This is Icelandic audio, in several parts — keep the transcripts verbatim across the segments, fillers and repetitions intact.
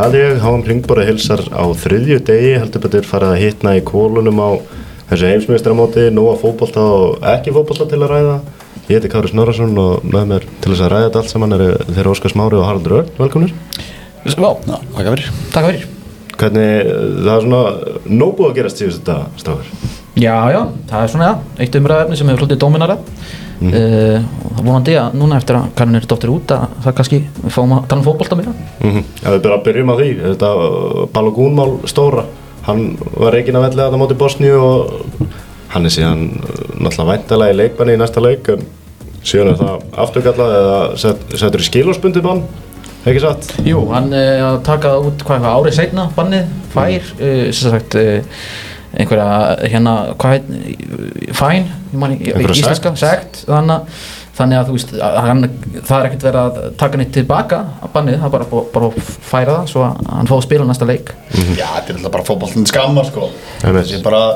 að ég, H M Hringborg hilsar á þriðju degi, heldur betur farið að hitna í kólunum á þessu heimsmeistaramóti, nóga fótbolta og ekki fótbolta til að ræða. Ég heiti Kári Snorrason og með mér til þess að ræða þetta allt saman eru þeirra Óskar Smári og Haraldur Örn, velkomnir. Já, takk fyrir. Takk fyrir. Hvernig, það er svona nóg búið að gerast síðustu þetta, strákar? Já, já, það er svona, ja, eitt umræðefni sem hefur hlutið dóminara. Mm. Uh, og vonandi að núna eftir að Karin er dóttir út að það kannski við fáum að tala um fótbolta meira. Mm -hmm. Ja, við bara byrjum á því, þetta Balogun-mál stóra, hann var reikinn að vellega þetta móti Bosníu og hann er síðan náttúrulega væntanlega í leikbanni í næsta leik, en síðan er það afturkallað eða set, settur í skilorðsbundið bann, ekki satt? Jú, hann uh, taka út hvað eitthvað árið seinna bannið, fær, mm. uh, sem sagt, uh, einhverja hérna hvað heit fæn íslenska sekt þannig, þannig að þú veist hann, það er ekkert verið að taka neitt tilbaka að bannið, það er bara, bara að færa það svo að hann fá að spila næsta leik. Mm-hmm. Já, þetta er alltaf bara fótboltinn skammar sko. Það er bara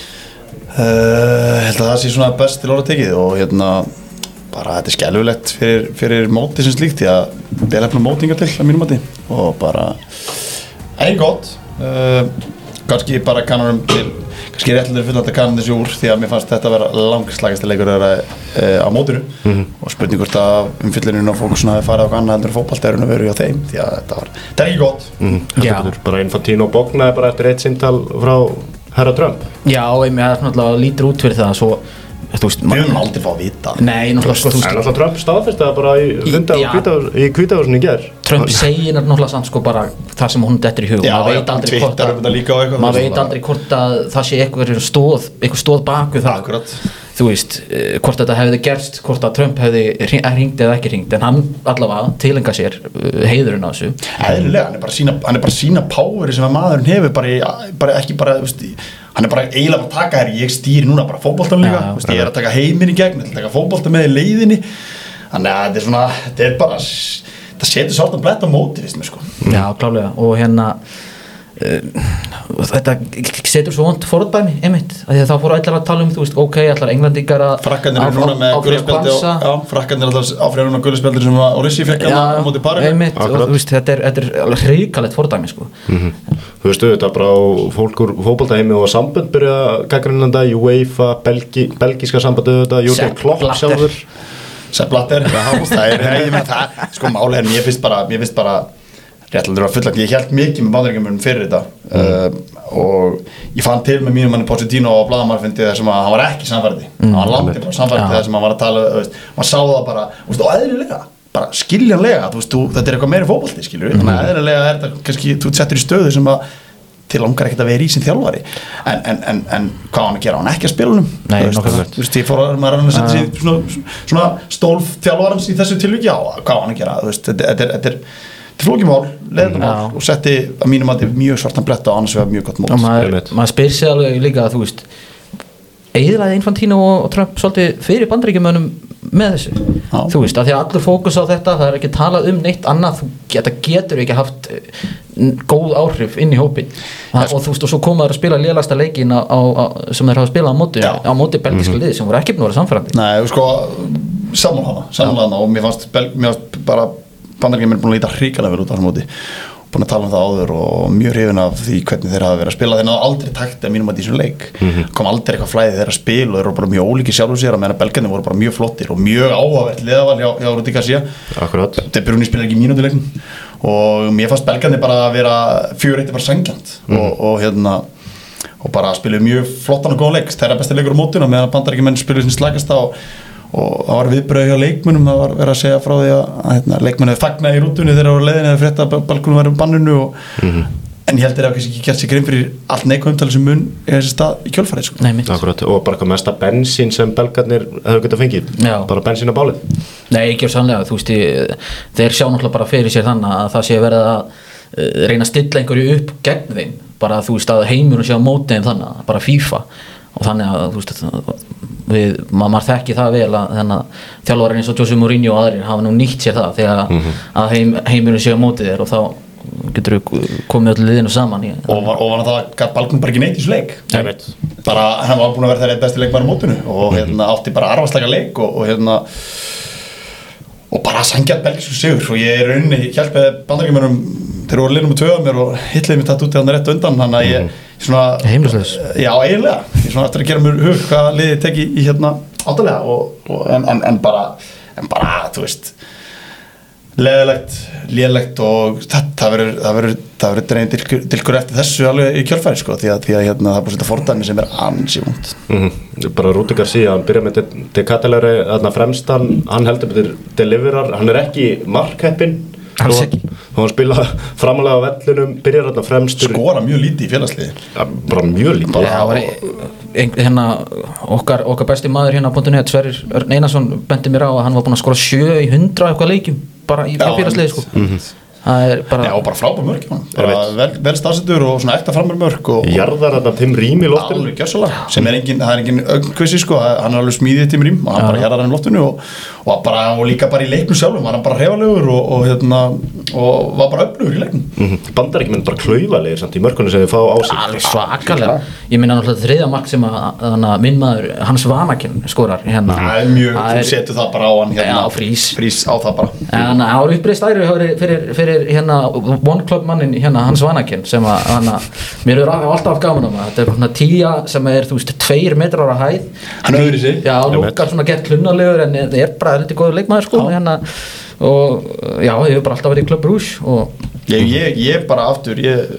uh, held að það sé svona best til orða tekið og hérna bara þetta er skelfilegt fyrir, fyrir móti sem slíkt því að vel efna mótingar til að mínum mati og bara það er gott uh, kannski bara kannarum til kannski réttilega fullalt að kanna þessu úr því að mér fannst þetta að vera langslagasti leikur að vera e, á mótinu mm-hmm. og spurning hvort að umfyllunum og fókusuna hafi farið á annað heldur fótbolta er að vera hjá þeim því að þetta var, þetta er ekki gott mm-hmm. Já. Bara Infantino bognaði bara eftir eitt síntal frá herra Trump. Já, og ég með náttúrulega lítur út fyrir það svo Þú veist, við höfum aldrei fá að vita. Nei, náttúrulega sko, þú veist. En náttúrulega Trump staðfesti það bara í funda í Hvítahúsinu í gær. Trump segir náttúrulega samt sko bara það sem hún dettur í hug. Já, maður veit aldrei hvort að, maður veit aldrei hvort að það sé eitthvað stóð, eitthvað stóð baku það. Akkurat. Þú veist, hvort þetta hefði gerst, hvort að Trump hefði hringt eða ekki hringt, en hann allavega tilenga sér heiðurinn á þessu. Eðlilega, hann er bara sína, hann er bara sína poweri sem að maðurinn hefur bara, í, bara ekki bara, þú veist, hann er bara eiginlega að taka hér, ég stýri núna bara fótboltan líka, ja, veist, ég er að taka heiminn í gegn, ég er að taka fótbolta með í leiðinni, þannig að þetta er svona, þetta er bara, það setur svolítið blett á móti, veist mér sko. Já, klálega, og hérna, uh, þetta setur svo vont fordæmi, einmitt, að því að þá fóru allar að tala um, þú veist, ok, allar englendingar að Frakkarnir er núna með gullaspjaldi og, já, Frakkarnir er alltaf áfriðar núna gullaspjaldi sem að Orisi fekk á móti Parinu. Já, einmitt, og þú veist, þetta er, þetta er alveg hrikalegt fordæmi, sko. Mm-hmm. Þú veistu, þetta bara á fólk úr fótboltaheimi og sambönd byrja að gagnrýna UEFA, Belgi, belgíska sambandið þetta, Jürgen Klopp sjálfur. Sepp Blatter, það er, ég með það, sko máli er, mér finnst bara, mér finnst bara réttlega að fullagt, ég held mikið með bandaríkjumönnum fyrir þetta mm. uh, og ég fann til með mínum manni Pochettino og blaðamannafundi þar sem að hann var ekki sannfærandi, mm. hann landi bara sannfærandi þar sem hann var að tala, veist, maður sá það bara, veist, og eðlilega, bara skiljanlega, þú veist, þú, þetta er eitthvað meiri fótbolti, skilur, mm. þannig að eðlilega er þetta kannski, þú settur í stöðu sem að til langar ekkert að vera í sin þjálfari, en, en, en, en hvað hann að gera, hann ekki að spila honum, Nei, þú veist, þú veist, ég fór að maður að setja sig svona, svona stólf þjálfarans í þessu tilviki, já, hvað hann að gera, þú veist, þetta er, þetta er til flókimál, leðendamál og setti að mínum að þetta mjög svartan bletta og annars vegar mjög gott mót. Maður, maður spyr sig alveg líka að þú veist eyðilaði Infantino og Trump svolítið fyrir bandaríkjumönnum með þessu. Já. Þú veist, að því að allur fókus á þetta, það er ekki talað um neitt annað, þú geta, getur ekki haft góð áhrif inn í hópin. Ja, og þú veist, og svo komaður að spila lélegasta leikin á, á, á, sem þeir hafa spilað á móti, á móti belgíska mm-hmm. liði sem voru ekki búin að vera samfærandi. Nei, sko, saman hana, saman hana og mér fannst, mér fannst bara bandaríkjumennir búin að líta hrikalega vel út á þessum móti, búin að tala um það áður og mjög hrifin af því hvernig þeir hafa verið að spila, þeir náðu aldrei takt að mínum að þessum leik, mm-hmm. kom aldrei eitthvað flæði þeirra spil og þeir eru bara mjög ólíkir sjálfur sér að meðan belgarnir voru bara mjög flottir og mjög áhugavert liðaval hjá, hjá Rudi Garcia. Akkurat. De Bruyne spilar ekki mínútu leiknum og mér fannst belgarnir bara að vera fjögur eitt bara sanngjarnt mm-hmm. og, og hérna og bara spiluðu mjög flottan og góðan leik, þeirra besti leikur á mótinu meðan bandaríkjamenn spiluðu sin slagasta og og það var viðbröð hjá leikmönnum, það var verið að segja frá því að, að hérna, leikmenn hefði fagnað í rútunni þegar það var leiðin eða frétta að balkunum væri um banninu og, mm-hmm. en ég held þeir hafa kannski ekki gert sér grein fyrir allt neikvæð umtali sem mun í þessi stað í kjölfarið sko. Nei, Akkurat, og bara hvað mesta bensín sem belgarnir hefur getað fengið, Já. bara bensín á bálið. Nei, ekki á sannlega, þú veist ég, þeir sjá náttúrulega bara fyrir sér þannig að það sé verið að uh, reyna að stilla einhverju upp gegn þeim, bara þú veist að heimurinn sé á móti þeim þannig, bara FIFA og þannig að þú veist við, maður þekki það vel að þannig að þjálfarinn eins og Jose Mourinho og aðrir hafa nú nýtt sér það þegar mm-hmm. að heim, heimurinn sé á móti þér og þá getur við komið öll liðinu saman í, og var, og var það gaf Balkun bara ekki neitt í þessu leik bara hann var búin að vera þeirra eitt besti leikmaður á mótinu og hérna átti bara arfarsleika leik og, og hérna og bara sanngjarn belgískur sigur og ég er rauninni hjálpaði bandaríkjumönnum þeir voru liðnum með tvö af mér og hitliði mér tatt út í hann rétt undan, þannig að ég svona Heimilislaus. Já, eiginlega, ég svona eftir að gera mér hug hvað liðið teki í hérna áttalega og, og en, en, en bara en bara, þú veist leðilegt, lélegt og það verður það verður það verður dregin dilkur, dilkur eftir þessu alveg í kjölfæri sko því að, því að hérna, það er búið að setja fordæmi sem er ansi vont. Mm-hmm. Bara Rúdi Garcia, hann byrjar með De Catelere þarna fremstan, hann heldur betur deliverar, hann er ekki markheppinn Alls ekki. Hann spila framalega á vellinum, byrjar þarna fremstur skora mjög lítið í félagsliði ja, bara mjög lítið Já, var ein, hérna okkar, okkar besti maður hérna á .net Sverrir Örn Einarsson bendi mér á að hann var búinn að skora sjö í hundrað eitthvað leikjum bara í félagsliði sko. Mm-hmm. Það er bara Já, og bara frábær mörk bara vel, vel staðsettur og svona ekta framar mörk og jarðar þarna Tim Rím í loftinu alveg gjörsalega sem er engin, það er engin ögnkvissi sko, hann er alveg smíðið Tim Rím og hann bara jarðar hann í loftinu og, og, bara, og líka bara í leiknum sjálfum var hann bara hreyfalegur og, og, hérna, og var bara öflugur í leiknum. Mm-hmm. Bandaríkjamenn bara klaufalegir samt í mörkunum sem þið fá á sig alveg svakalega. Ég minna náttúrulega þriðja mark sem að minn maður Hans Vanaken skorar hérna. Það er mjög, þú setur það bara á hann hérna, Já, frís. frís á það bara. En það var uppreist æru fyrir, fyrir hérna One Club mannin hérna Hans Vanaken sem að hana, mér er alltaf gaman á maður. Þetta er svona tíja sem er, þú veist, tveir metrar á hæð. Hann öðri sig. Já, lukkar svona gett klunnalegur en það er bara þetta góður leikmaður sko hérna og já, ég hef bara alltaf verið í Club Rouge og ég, ég, ég bara aftur ég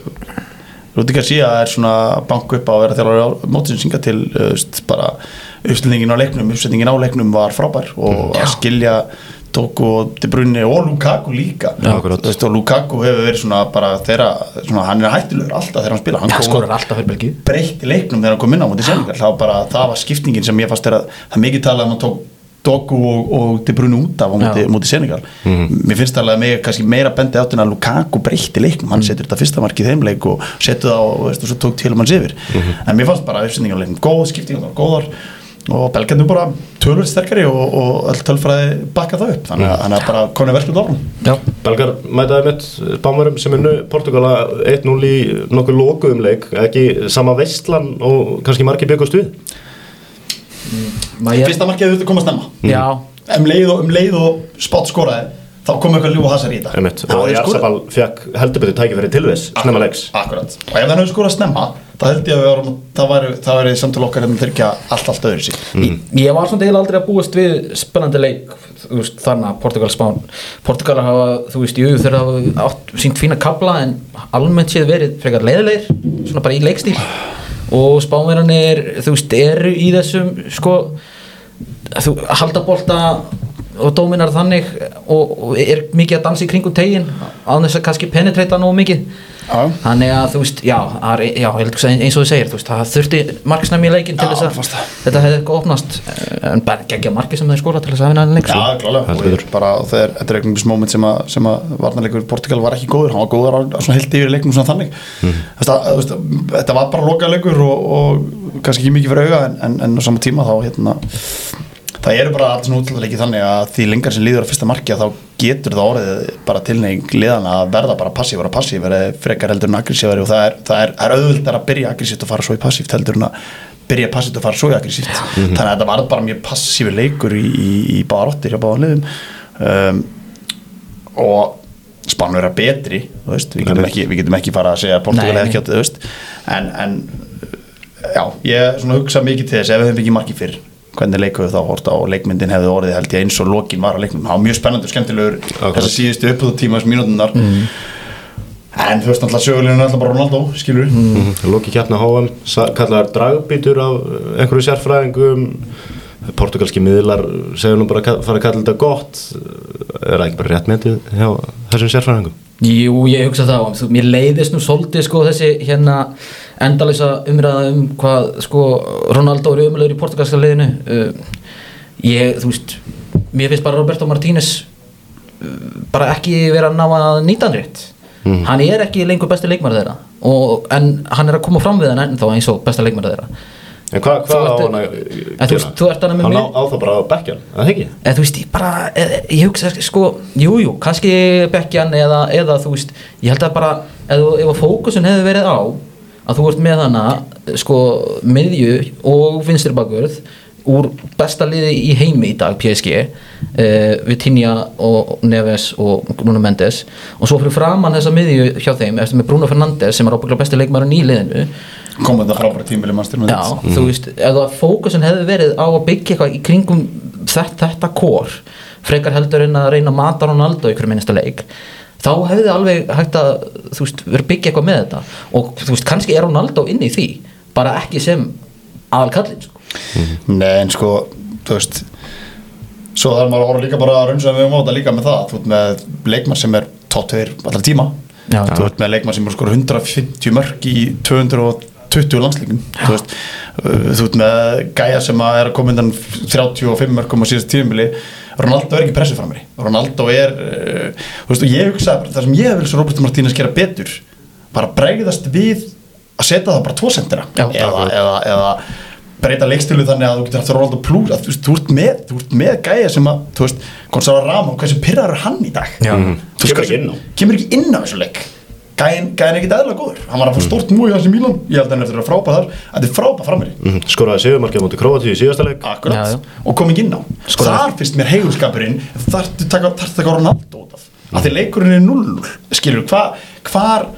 Rúdi Garcia er svona banku upp á að vera þjálfari á mótsins hingað til uh, bara uppstillingin á leiknum uppsetningin á leiknum var frábær og að skilja Tóku og De Bruyne og Lukaku líka Já, veist, og Lukaku hefur verið svona bara þeirra, svona, hann er hættilegur alltaf þegar hann spila hann ja, skorar alltaf fyrir Belgíu breytt í leiknum þegar hann kom inn á móti Senegal það var bara, það var skiptingin sem ég fannst er að það mikið talað um að tók Doku og, og De Bruyne út af á móti, móti Senegal mm-hmm. Mér finnst alveg mig kannski meira bendi átt en að Lukaku breytti leiknum hann setur þetta fyrsta mark í þeim leik og setur það og, veist, og svo tók til um hans yfir mm-hmm. En mér fannst bara uppsendingar leiknum góð, skiptingar var góðar og belgarnir bara tölvöld sterkari og, og öll tölfræði bakka það upp þannig að hann er bara konið verkefni dálum Belgar mætaði mitt Spánverjum sem er nú Portugala eitt núll í nokkuð lokuðum leik ekki sama veistlan og kannski margir byggust við mm. Fyrsta markið þurfti að koma snemma mm. um leið og, um leið og Spott skoraði þá kom eitthvað ljúf og hasar í þetta og Jarsabal fekk heldur betur tækifæri til þess snemma leiks Akkurat, og ef það hefur skorað snemma þá held ég að við það væri, það væri samtal okkar hérna þyrkja allt allt öðru síg mm. Ég var svona eiginlega aldrei að búast við spennandi leik þú veist, þannig að Portugal Spán Portugal hafa, þú veist, jú þeir hafa átt sínt fína kafla en almennt séð verið frekar leiðilegir svona bara í leikstíl og Spánverjarnir, þú veist, eru í þessum sko, þú halda bolta og dóminar þannig og, og er mikið að dansa í kringum tegin á þess að kannski penetreita nógu mikið Já. Þannig að þú veist, já, að, já eins og þú segir, þú veist, það þurfti marksnæmi í leikinn til Já, þess að þetta hefði eitthvað opnast en bara geggja marki sem þeir skora til þess að vinna leik Já, klálega, og ég bara þegar þetta er einhvers moment sem að, sem að varnarleikur Portugal var ekki góður, hann var góður á svona heilt yfir leiknum svona þannig mm. Þetta, veist, þetta var bara lokaleikur og, og kannski ekki mikið fyrir auga en, en, en á sama tíma þá hérna það eru bara alls nútlæðileiki þannig að því lengar sem líður á fyrsta marki þá getur það orðið bara tilneying liðana að verða bara passívar og passív verið frekar heldur en aggressívari og það er, það er, er auðvöldar að byrja aggressíft og fara svo í passíft heldur en að byrja passíft og fara svo í aggressíft mm-hmm. Þannig að þetta var bara mjög passífur leikur í, í, í báðar áttir hjá báðar liðum um, og Spánur er betri veist, við, getum ekki, við getum ekki fara að segja að Portugal hefði ekki átt veist, en, en já, ég svona hugsa mikið til þess ef við hefum ekki markið fyrr hvernig leikuðu þá horta og leikmyndin hefði orðið held ég eins og lokin var að leiknum það var mjög spennandi og skemmtilegur þessar síðustu uppbúðatímas mínúturnar mm. en þú veist náttúrulega sögulegin er alltaf bara Ronaldo skilur mm. Loki keppni H M kallaðar dragbítur af einhverju sérfræðingum portugalski miðlar segja nú bara að fara að kalla þetta gott er það ekki bara rétt metið hjá þessum sérfræðingum? Jú, ég hugsa það á mér leiðist nú svolítið sko þessi hérna endalausa umræða um hvað sko Ronaldo er umlegur í portugalska liðinu uh, ég, þú veist mér finnst bara Roberto Martínez uh, bara ekki vera að ná að nýta hann rétt mm. hann er ekki lengur besti leikmaður þeirra og, en hann er að koma fram við hann ennþá eins og besta leikmaður þeirra En hvað hva á hann að gera? Þú veist, þú ert hann með mig Hann á, á það bara bekkjan, það ekki? En þú veist, ég bara, ég hugsa sko Jújú, jú, kannski bekkjan eða, eða þú veist, ég held að bara ef, ef að fókusun hefði verið á að þú ert með hana sko miðju og vinstri bakvörð úr besta liði í heimi í dag P S G, uh, Vitinha og Neves og Nuno Mendes og svo fyrir framan þessa miðju hjá þeim eftir með Bruno Fernandes sem er ábygglega besti leikmaðurinn í liðinu komið þetta frábæra tímabili Manchester United. Já, mm. þú veist, ef það fókusin hefði verið á að byggja eitthvað í kringum þetta, þetta kór frekar heldur en að reyna að mata Ronaldo í hverju minnsta leik þá hefði alveg hægt að þú veist, verið byggja eitthvað með þetta og þú veist, kannski er Ronaldo inn í því bara ekki sem aðalkallinn sko. Mm-hmm. Nei, en sko, þú veist svo þarf maður að horfa líka bara að raunsa við um á þetta líka með það, þú veist með leikmann sem er topp tveir allar tíma Já, þú veist með leikmann sem er skor hundrað og fimmtíu mörk í tvö hundruð tuttugu landsleikum þú veist, þú veist með gæja sem að er að koma undan þrjátíu og fimm mörkum á síðast tímabili Ronaldo er ekki pressuframari Ronaldo er, uh, þú veist og ég hugsa það sem ég vil svo Roberto Martínez gera betur bara bregðast við að setja það bara tvo sentira eða, eða, eða breyta leikstilu þannig að þú getur haft Ronaldo plus að þú veist, þú ert með, þú ert með gæja sem að, þú veist, Gonzalo Ramos hversu pirrar er hann í dag mm. kemur ekki inn á kemur ekki inn á þessu leik gæin, gæin er ekki eðlilega góður hann var að fá stórt múi hans í Mílan ég held að hann eftir að vera frábæð þar þetta er frábæð frammeiri mm. skoraði sigurmarkið mútið Króatíu í síðasta leik akkurat, já, já. og kom ekki inn á Skoraði. Þar finnst mér heigulskapurinn þar taka, þar taka Ronaldo út af mm. að því leikurinn er null skilur, hvar hvar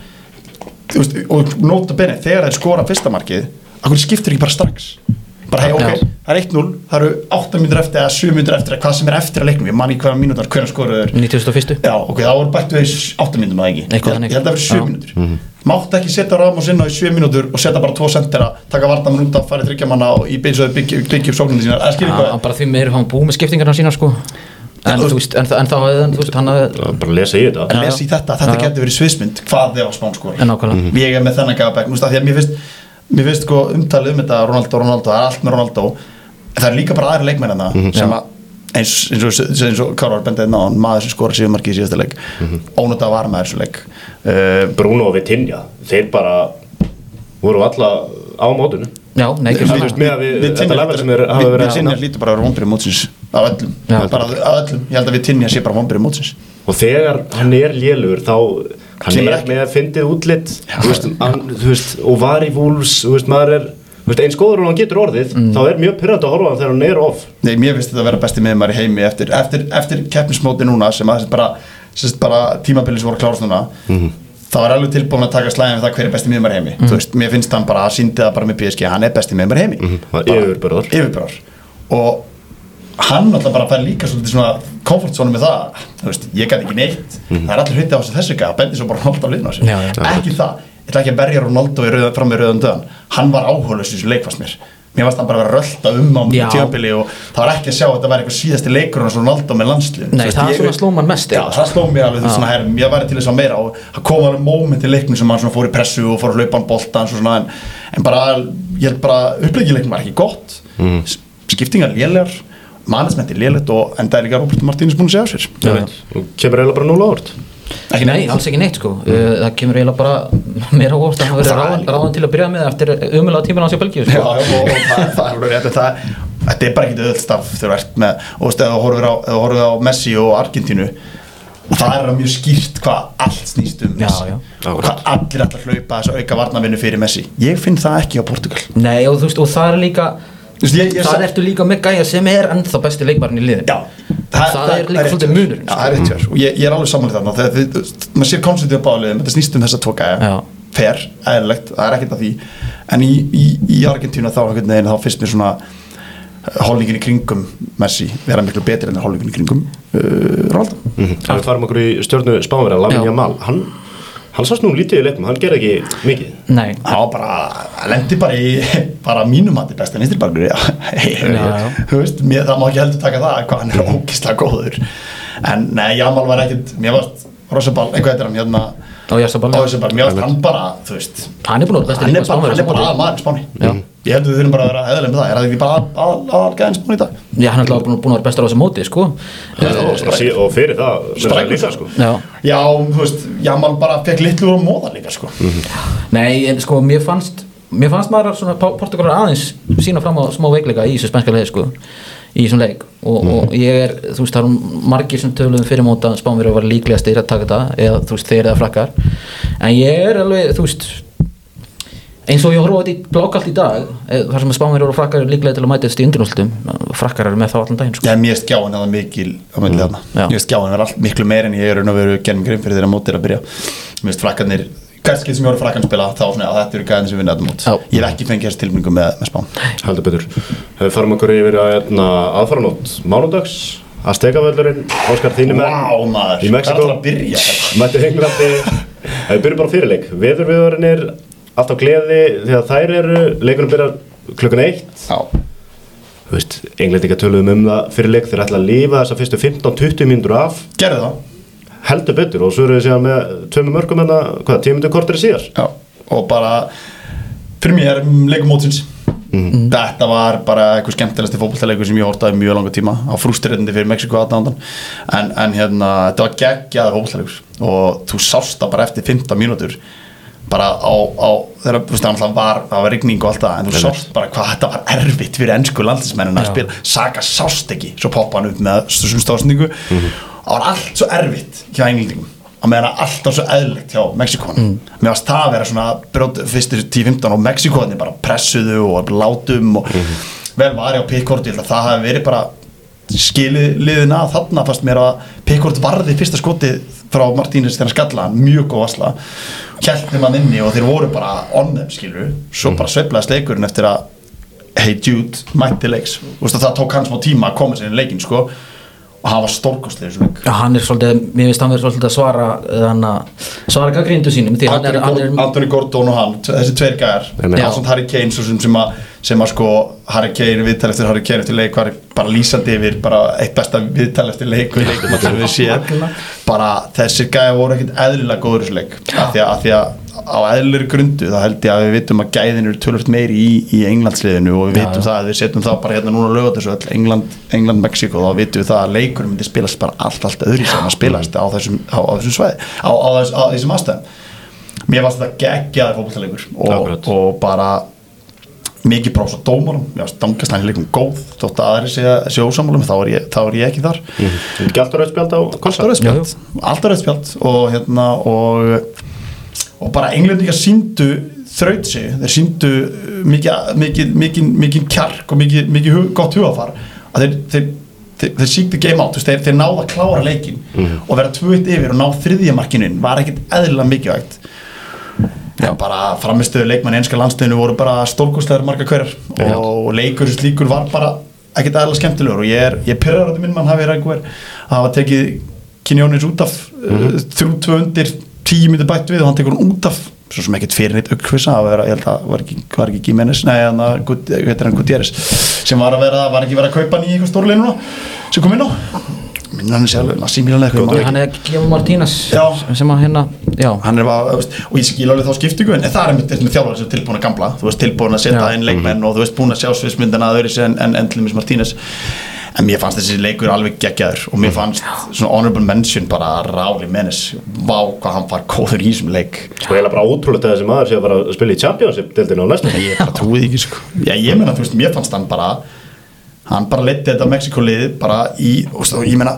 þú veist, og nota bene, þegar þeir skora fyrsta markið akkur skiptir ekki bara strax bara hei, ok, það er eitt núll það eru átta mínútur eftir eða sjö mínútur eftir eða hvað sem er eftir að leiknum, ég man ekki hvaða mínútur hvernig skoruður nítugasta og fyrsta já, ok, þá voru bættu við átta mínútur maður ekki Eitthvað ég, ég held að það verið sjö Já. mínútur mm -hmm. máttu ekki setja Ramos inn á í sjö mínútur og setja bara tvo sentera, taka vartamann út af farið þriggja manna og í beins og byggja byggja upp sókninu sínar, eða skilur Já, bara því meður hann búið með skiptingarna sína sko en þú veist, en, en þá hefði þú veist, hann hafði bara lesa í þetta en lesi í þetta, þetta getur verið sviðsmynd hvað þegar Spán skor en nákvæmlega ég er með þennan gafabæk, þú veist, af því að mér finnst mér finnst sko umtalið um þetta Ronaldo, Ronaldo, það er allt með Ronaldo en það er líka bara aðri leikmenn en það mm -hmm. sem að eins, eins og, eins og Karol bendið ná maður sem skora síðan markið í síðasta leik mm -hmm. ónútt að var með þessu leik uh, Bruno og Vitinha, þeir bara voru alla á mótinu Já, nei, ekki þú veist með að við, þetta level sem er hafa verið að Vitinha lítur bara að vera vonbrigði mótsins af öllum, Já. bara af öllum ég held að Vitinha sé bara vonbrigði mótsins og þegar hann er lélugur þá hann Kemur er ekki. með að fyndið útlit þú veist, hann, þú veist, og var í Wolves þú veist, maður er þú veist, eins góður og hann getur orðið mm. þá er mjög pirrandi að horfa hann þegar hann er off Nei, mér finnst þetta að vera besti miðjumaður í heimi eftir, eftir, eftir keppnismóti núna sem að bara, bara tímabili sem voru að klárast núna mm. þá er alveg tilbúin að taka slæðin við það hver er besti miðjumaður í heimi mm. þú veist, mér finnst hann bara að sýndi það bara með P S G hann er besti miðjumaður í heimi mm. yfirbörðar yfirbörðar og hann alltaf bara fær líka svolítið svona comfort zone með það þú veist, ég gæti ekki neitt mm. það er allir hluti á þessu þessu gæða bendi svo bara Ronaldo á liðna á sig Já, já. ekki það, ég ætla ekki að berja Ronaldo í rauð, fram með rauðan döðan hann var áhugalaus í þessu leik fannst mér mér fannst hann bara að vera rölda um á tímabili og það var ekki að sjá að þetta væri eitthvað síðasti leikur hans Ronaldo með landslið Nei, það er svona sló mann mest Já, það sló mér alveg svona herrum, ég væri til þess að meira og það kom alveg moment í leiknum sem hann svona fór í pressu og fór að hlaupa hann boltan svona, en, en bara, ég held bara uppleggileiknum var ekki gott mm. skiptingar lélegar management er lélegt og en það er líka Roberto Martínez búin að segja á sér og kemur eiginlega bara núl ávart Ekki Nei, alls ekki neitt sko mm. það kemur eiginlega bara meira óvart að hann verið ráðan, ráðan til að byrja með eftir umulega tíma hans í Belgíu sko. Já, og, og það, það er alveg rétt það, þetta er bara ekki öðvöld starf þegar þú ert með og þegar þú horfir á, horfir á Messi og Argentínu og það er mjög skýrt hvað allt snýst um Messi já, já. og hvað allir ætla að hlaupa þessu auka varnarvinnu fyrir Messi ég finn það ekki á Portugal Nei, og þú veist, og það er líka Vist, ég, ég það sa... ertu líka með gæja sem er ennþá besti leikmarinn í liðin Já, það, það er líka svolítið munurinn Já, það er rétt og ég, ég er alveg samanlega þarna þegar þið, maður sér konceptið á báliðum þetta snýst um þessa tvo gæja fair, eðlilegt, það er ekkert að því en í, í, í Argentínu þá, þá fyrst mér svona holdingin í kringum Messi vera miklu betri enn holdingin í kringum uh, Ronaldo mm -hmm. Það við farum okkur í stjörnu Spánverja Lamine Yamal, hann hann sást nú lítið í leiknum, hann gerði ekki mikið Nei hann var bara, hann lendi bara í bara mínum hati besta vinstribakur þú veist, mér, það má ekki heldur taka það hvað hann er ógeðslega góður en nei, Yamal var ekkert mér varst Rosabal, eitthvað heitir hann hérna á Jarsabal mér varst hann bara, þú veist hann er búin að besti hann er bara, hann er bara að maður Spáni ég heldur við þurfum bara að vera eðalega með það er það ekki bara að gæðin Spáni í dag Já, hann er alltaf búin, búin að vera bestur á þessu móti sko uh, og fyrir það líka sko Já, Já þú veist, Yamal bara fekk litlu og móða líka sko mm -hmm. Nei, en sko, mér fannst mér fannst maður svona Portugalar aðeins sína fram á smá veikleika í þessu spænska leið sko í þessum leik og, mm. og ég er, þú veist, það eru margir sem töluðum fyrir móta Spánverjar var líklegastir að taka þetta eða þú veist, þeir eða frakkar en ég er alveg, þú veist eins og ég horfa á þetta í blákalt í dag þar sem Spánverjar og Frakkar eru líklega til að mætast í undanúrslitum Frakkar eru með þá allan daginn sko. Já, mér skjáin að það mikil á milli þarna Já. Mér skjáin er allt miklu meir en ég er raun og veru genum grein fyrir þeirra mótir að byrja Mér finnst Frakkarnir Kannski sem ég voru Frakkan spila þá svona að þetta eru gæðin sem vinna þetta mót Já. Ég hef ekki fengið þessi tilbyggingu með, með Spán Heldur betur. Við farum okkur yfir að hérna, aðfaranótt mánudags Aztekavöllurinn, Óskar þínu menn Vá maður, í Mexíkó. hvað er það að byrja þetta? Mætti Englandi. Við byrjum bara fyrirleik. Veðurviðurinn alltaf gleði því að þær eru leikunum byrjar klukkan eitt. Já, Þú veist, Englendingar töluðum um það fyrirleik þeir ætla að lífa þessa fyrstu fimmtán til tuttugu mínútur af gerðu það heldur betur og svo eru við síðan með tveimur mörgum hérna, hvað, tíu mínútur korteri síðar. Já, og bara fyrir mér leikum mótsins mm. Þetta var bara eitthvað skemmtilegasti fótboltaleikur sem ég horfði mjög langa tíma á frústririndi fyrir Mexíkó aðdándan en, en hérna, þetta var geggjaður fótboltaleikur og þú sást það bara eftir fimmtán mínútur bara á, á þegar þú veist það var, það var rigning og allt það en þú sást bara hvað þetta var erfitt fyrir ensku landsliðsmennin að spila Saka sást ekki, svo poppa hann upp með stóðsendingu mm. það var allt svo erfitt hjá englendingum að meðan alltaf svo eðlilegt hjá Mexíkónum mm. mér varst það að vera svona brjót fyrstu tíu fimmtán og Mexíkónir bara pressuðu og látum og mm. vel var ég á Pickford, ég held að það hafi verið bara skilið liðina að þarna fannst mér að Pickford varði fyrsta skotið frá Martínez þegar hann skalla hann, mjög góð varsla kjælti mann inni og þeir voru bara on them skilur, svo mm. bara sveiflaðist leikurinn eftir að Hey Jude mætti leiks, það tók hans smá tíma að koma sér í leikinn sko og hann var stórkostlegur svo leik. Já, hann er svolítið, mér finnst hann verið svolítið að svara hann að svara gagnrýndu sínum því hann er, hann er Anthony Gordon og hann, þessi tveir gæjar Alson Harry Kane svo sem, sem að sem að sko Harry Kane viðtal eftir Harry Kane eftir leik var bara lýsandi yfir bara eitt besta viðtal eftir leik og leikum að við séum bara þessir gæjar voru ekkert eðlilega góður þessu leik af því að, að því að á eðlilegri grundu þá held ég að við vitum að gæðin eru tölvöld meiri í, í Englandsliðinu og við vitum já, það að við setjum það bara hérna núna að löga þessu öll England, England, Mexíkó þá vitum við það að leikurinn myndi spilast bara allt, allt öðru sem að spilast á þessum, á, á þessum svæði á, á, þess, á þessum aðstæðum mér fannst þetta geggjaður fótboltaleikur og, og bara mikið prófs á dómarum, já, dangaslæni leikum góð, þótt að aðri sé, sé ósamálum þá er ég, þá er ég ekki þar mm. Ekki alltaf rauðspjald á Alltaf rauðspjald, alltaf rauðspjald og hérna og, og bara englendingar sýndu þraut sig, þeir sýndu mikið, mikið, mikið, mikið kjark og mikið, mikið hug, gott hugafar að þeir, þeir, þeir, þeir síktu game out, þeir, þeir náðu að klára leikin mm. og vera tvö eitt yfir og ná þriðja markinu inn var ekkert eðlilega mikilvægt Já, bara framistöðu leikmann í enska landsliðinu voru bara stórkostlegar marga hverjar og leikur sem slíkur var bara ekkert eðlilega skemmtilegur og ég er, ég pirrar á þetta minn mann hafi rækver að hafa tekið Quinones út af mm-hmm. þrjú tvö undir tíu mínútur bætt við og hann tekur hann út af svo sem ekkert fyrir neitt aukvisa að vera, ég held að var ekki, var ekki Gimenez, nei hann að Gutierrez sem var að vera, var ekki verið að kaupa hann í eitthvað stórleinu núna sem kom inn á minna hann er sjálf, Nassim Milanleik hann er Guillermo Martínez sem að hérna, já hann er bara, og ég skil alveg þá skiptingu en það er með, með þjálfari sem er tilbúin að gamla þú veist tilbúin að setja inn leikmenn og þú veist búin að sjá sviðsmyndina að öðru en, en, en til dæmis Martínez en mér fannst þessi leikur alveg geggjaður og mér fannst svona honorable mention bara Raúl Jiménez, vá hvað hann var góður í þessum leik sko ég er bara ótrúlegt að þessi maður sé að fara að spila í Championship-deildina á næsta ég bara trúið ekki sko já ég meina þú veist mér fannst hann bara hann bara leiddi þetta Mexíkó-liði bara í og ég meina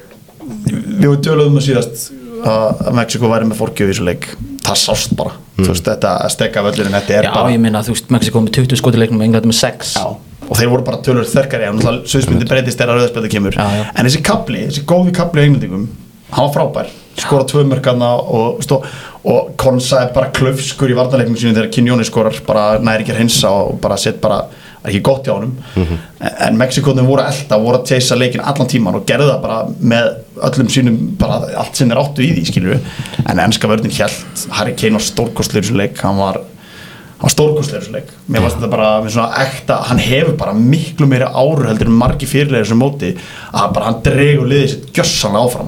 við töluðum að síðast að Mexíkó væri með fórgjöf í þessu leik það sást bara mm. þú veist þetta að stekka völlurinn þetta er já, bara já ég meina þú veist Mexíkó með tuttugu skot í leiknum og England með sex já og þeir voru bara tölur þörkari og náttúrulega sviðsmyndi breytist þegar rauðspjaldið kemur já, já. en þessi kapli, þessi góði kapli á englendingum hann var frábær, skora tvö mörk þarna og, og, og Konsa er bara klaufskur í varnarleiknum sínum þegar Quinones skorar bara næri ekki að hinsa og bara sett bara er ekki gott hjá honum mm-hmm. en, en Mexíkónir voru að elda, voru að teysa leikin allan tíman og gerðu það bara með öllum sínum bara allt sem er áttu í því skilur við en enska vörðin hélt Harry Kane var stórkostlegur þessu leik hann var hann var stórkostlegur þessu leik mér fannst þetta bara með svona ekta hann hefur bara miklu meira áru heldur en margi fyrirlegir sem móti að bara hann dregur liðið sitt gjössanlega áfram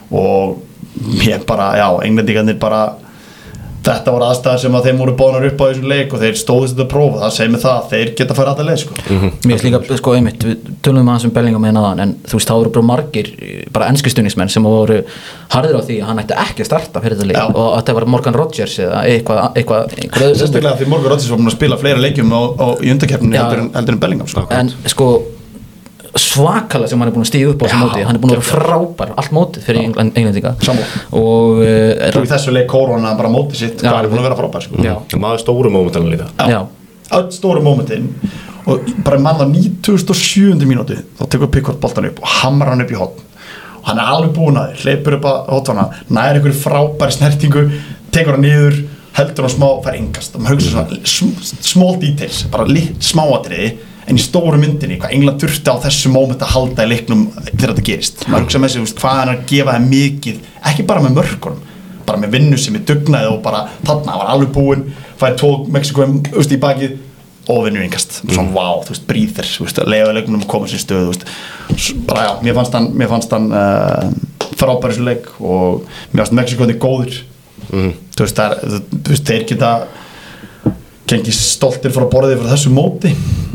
og mér bara, já, englendingarnir bara þetta var aðstæður sem að þeim voru bóðnar upp á þessum leik og þeir stóðist þetta próf það segir mig það að þeir geta að fara alltaf leið sko. mm-hmm. Mér finnst líka, sko, einmitt við tölum aðeins um Bellingham með hennaðan en þú veist, það voru bara margir bara enski stuðningsmenn sem voru harðir á því að hann ætti ekki að starta fyrir þetta leik já. Og þetta var Morgan Rodgers eða eitthvað eitthvað, eitthvað sérstaklega því Morgan Rodgers var búin að spila fleira leikjum á, á, í undankeppninni heldur, heldur en Bellingham sko. En sko svakalega sem hann er búin að stíða upp á þessu móti, hann er búin að vera frábær allt mótið fyrir England, Englendinga og uh, þú í þessu leik korona bara mótið sitt, hvað er búin að vera frábær sko. maður stóru mómentan líka já, öll stóru mómentin og bara mann á nítugasta og sjöundu mínútu þá tekur Pickford boltan upp og hamrar hann upp í horn og hann er alveg búinn að því, hleypur upp að hornana, nær einhverju frábæri snertingu, tekur hann niður heldur hann smá, fær engast og maður hugsa svona small details, bara lit smáatriði en í stóru myndinni, hvað England þurfti á þessu móment að halda í leiknum þegar þetta gerist. Maður hugsa með sig, veist, hvað hann er að gefa þeim mikið, ekki bara með mörkunum, bara með vinnu sem er dugnaði og bara þarna, hann var alveg búinn, fær tvo Mexikoum í bakið og vinnur engast. Svona, vá, wow, þú veist, bríðir, þú veist, leiða leiknum að koma sér stöð, þú veist. Bara já, mér fannst hann, mér fannst hann uh, frábær þessu leik og mér fannst Mexikóni góðir. Mm. Þú veist, það er, þú veist, þeir geta gengið stoltir frá borðið frá þessu móti.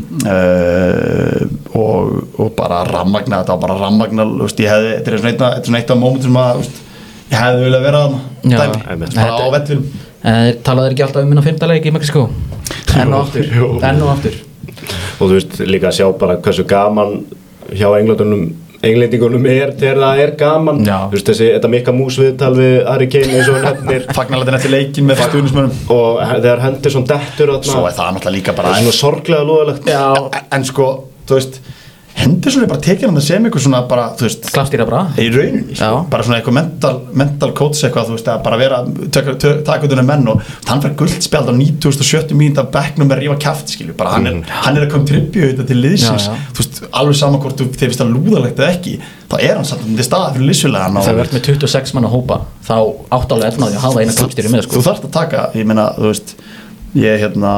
Uh, og, og bara rammagna þetta var bara rammagna veist, ég hefði, þetta er svona eitt, eitt af mómentum sem að veist, ég hefði viljað vera þarna bara á vettvinn en talaðu ekki alltaf um minna fimmta leik í Mexiko enn og aftur enn og aftur og þú veist líka að sjá bara hversu gaman hjá Englendunum Englendingunum er þegar það er gaman þú veist þessi, þetta mikka músviðtal við Harry Kane eins og nefnir fagnarleitin eftir leikin með stuðningsmönnum og þegar Henderson dettur svo er það náttúrulega líka bara svona sorglega lúðalegt en, en sko, þú veist Henderson er bara tekið hann að sem eitthvað svona bara, þú veist klappstýra bara í rauninni, sko, bara svona eitthvað mental, mental coach eitthvað, þú veist, að bara vera taka út unna menn og hann fær guldspjald á nítugasta og sjöttu mínútu af bekknum með að rífa kjaft, skilju, bara hann er, mm. hann er að kontribúa þetta til liðsins, já, já. Þú veist, alveg saman hvort þú þeir finnst það lúðalegt eða ekki, þá er hann samt um til staða fyrir liðsfélagann og það verður með tuttugu og sex manna hópa, þá áttalega efnaði að hafa eina klappstýri með, sko. Þú þarft að taka, ég meina, þú veist, ég, hérna,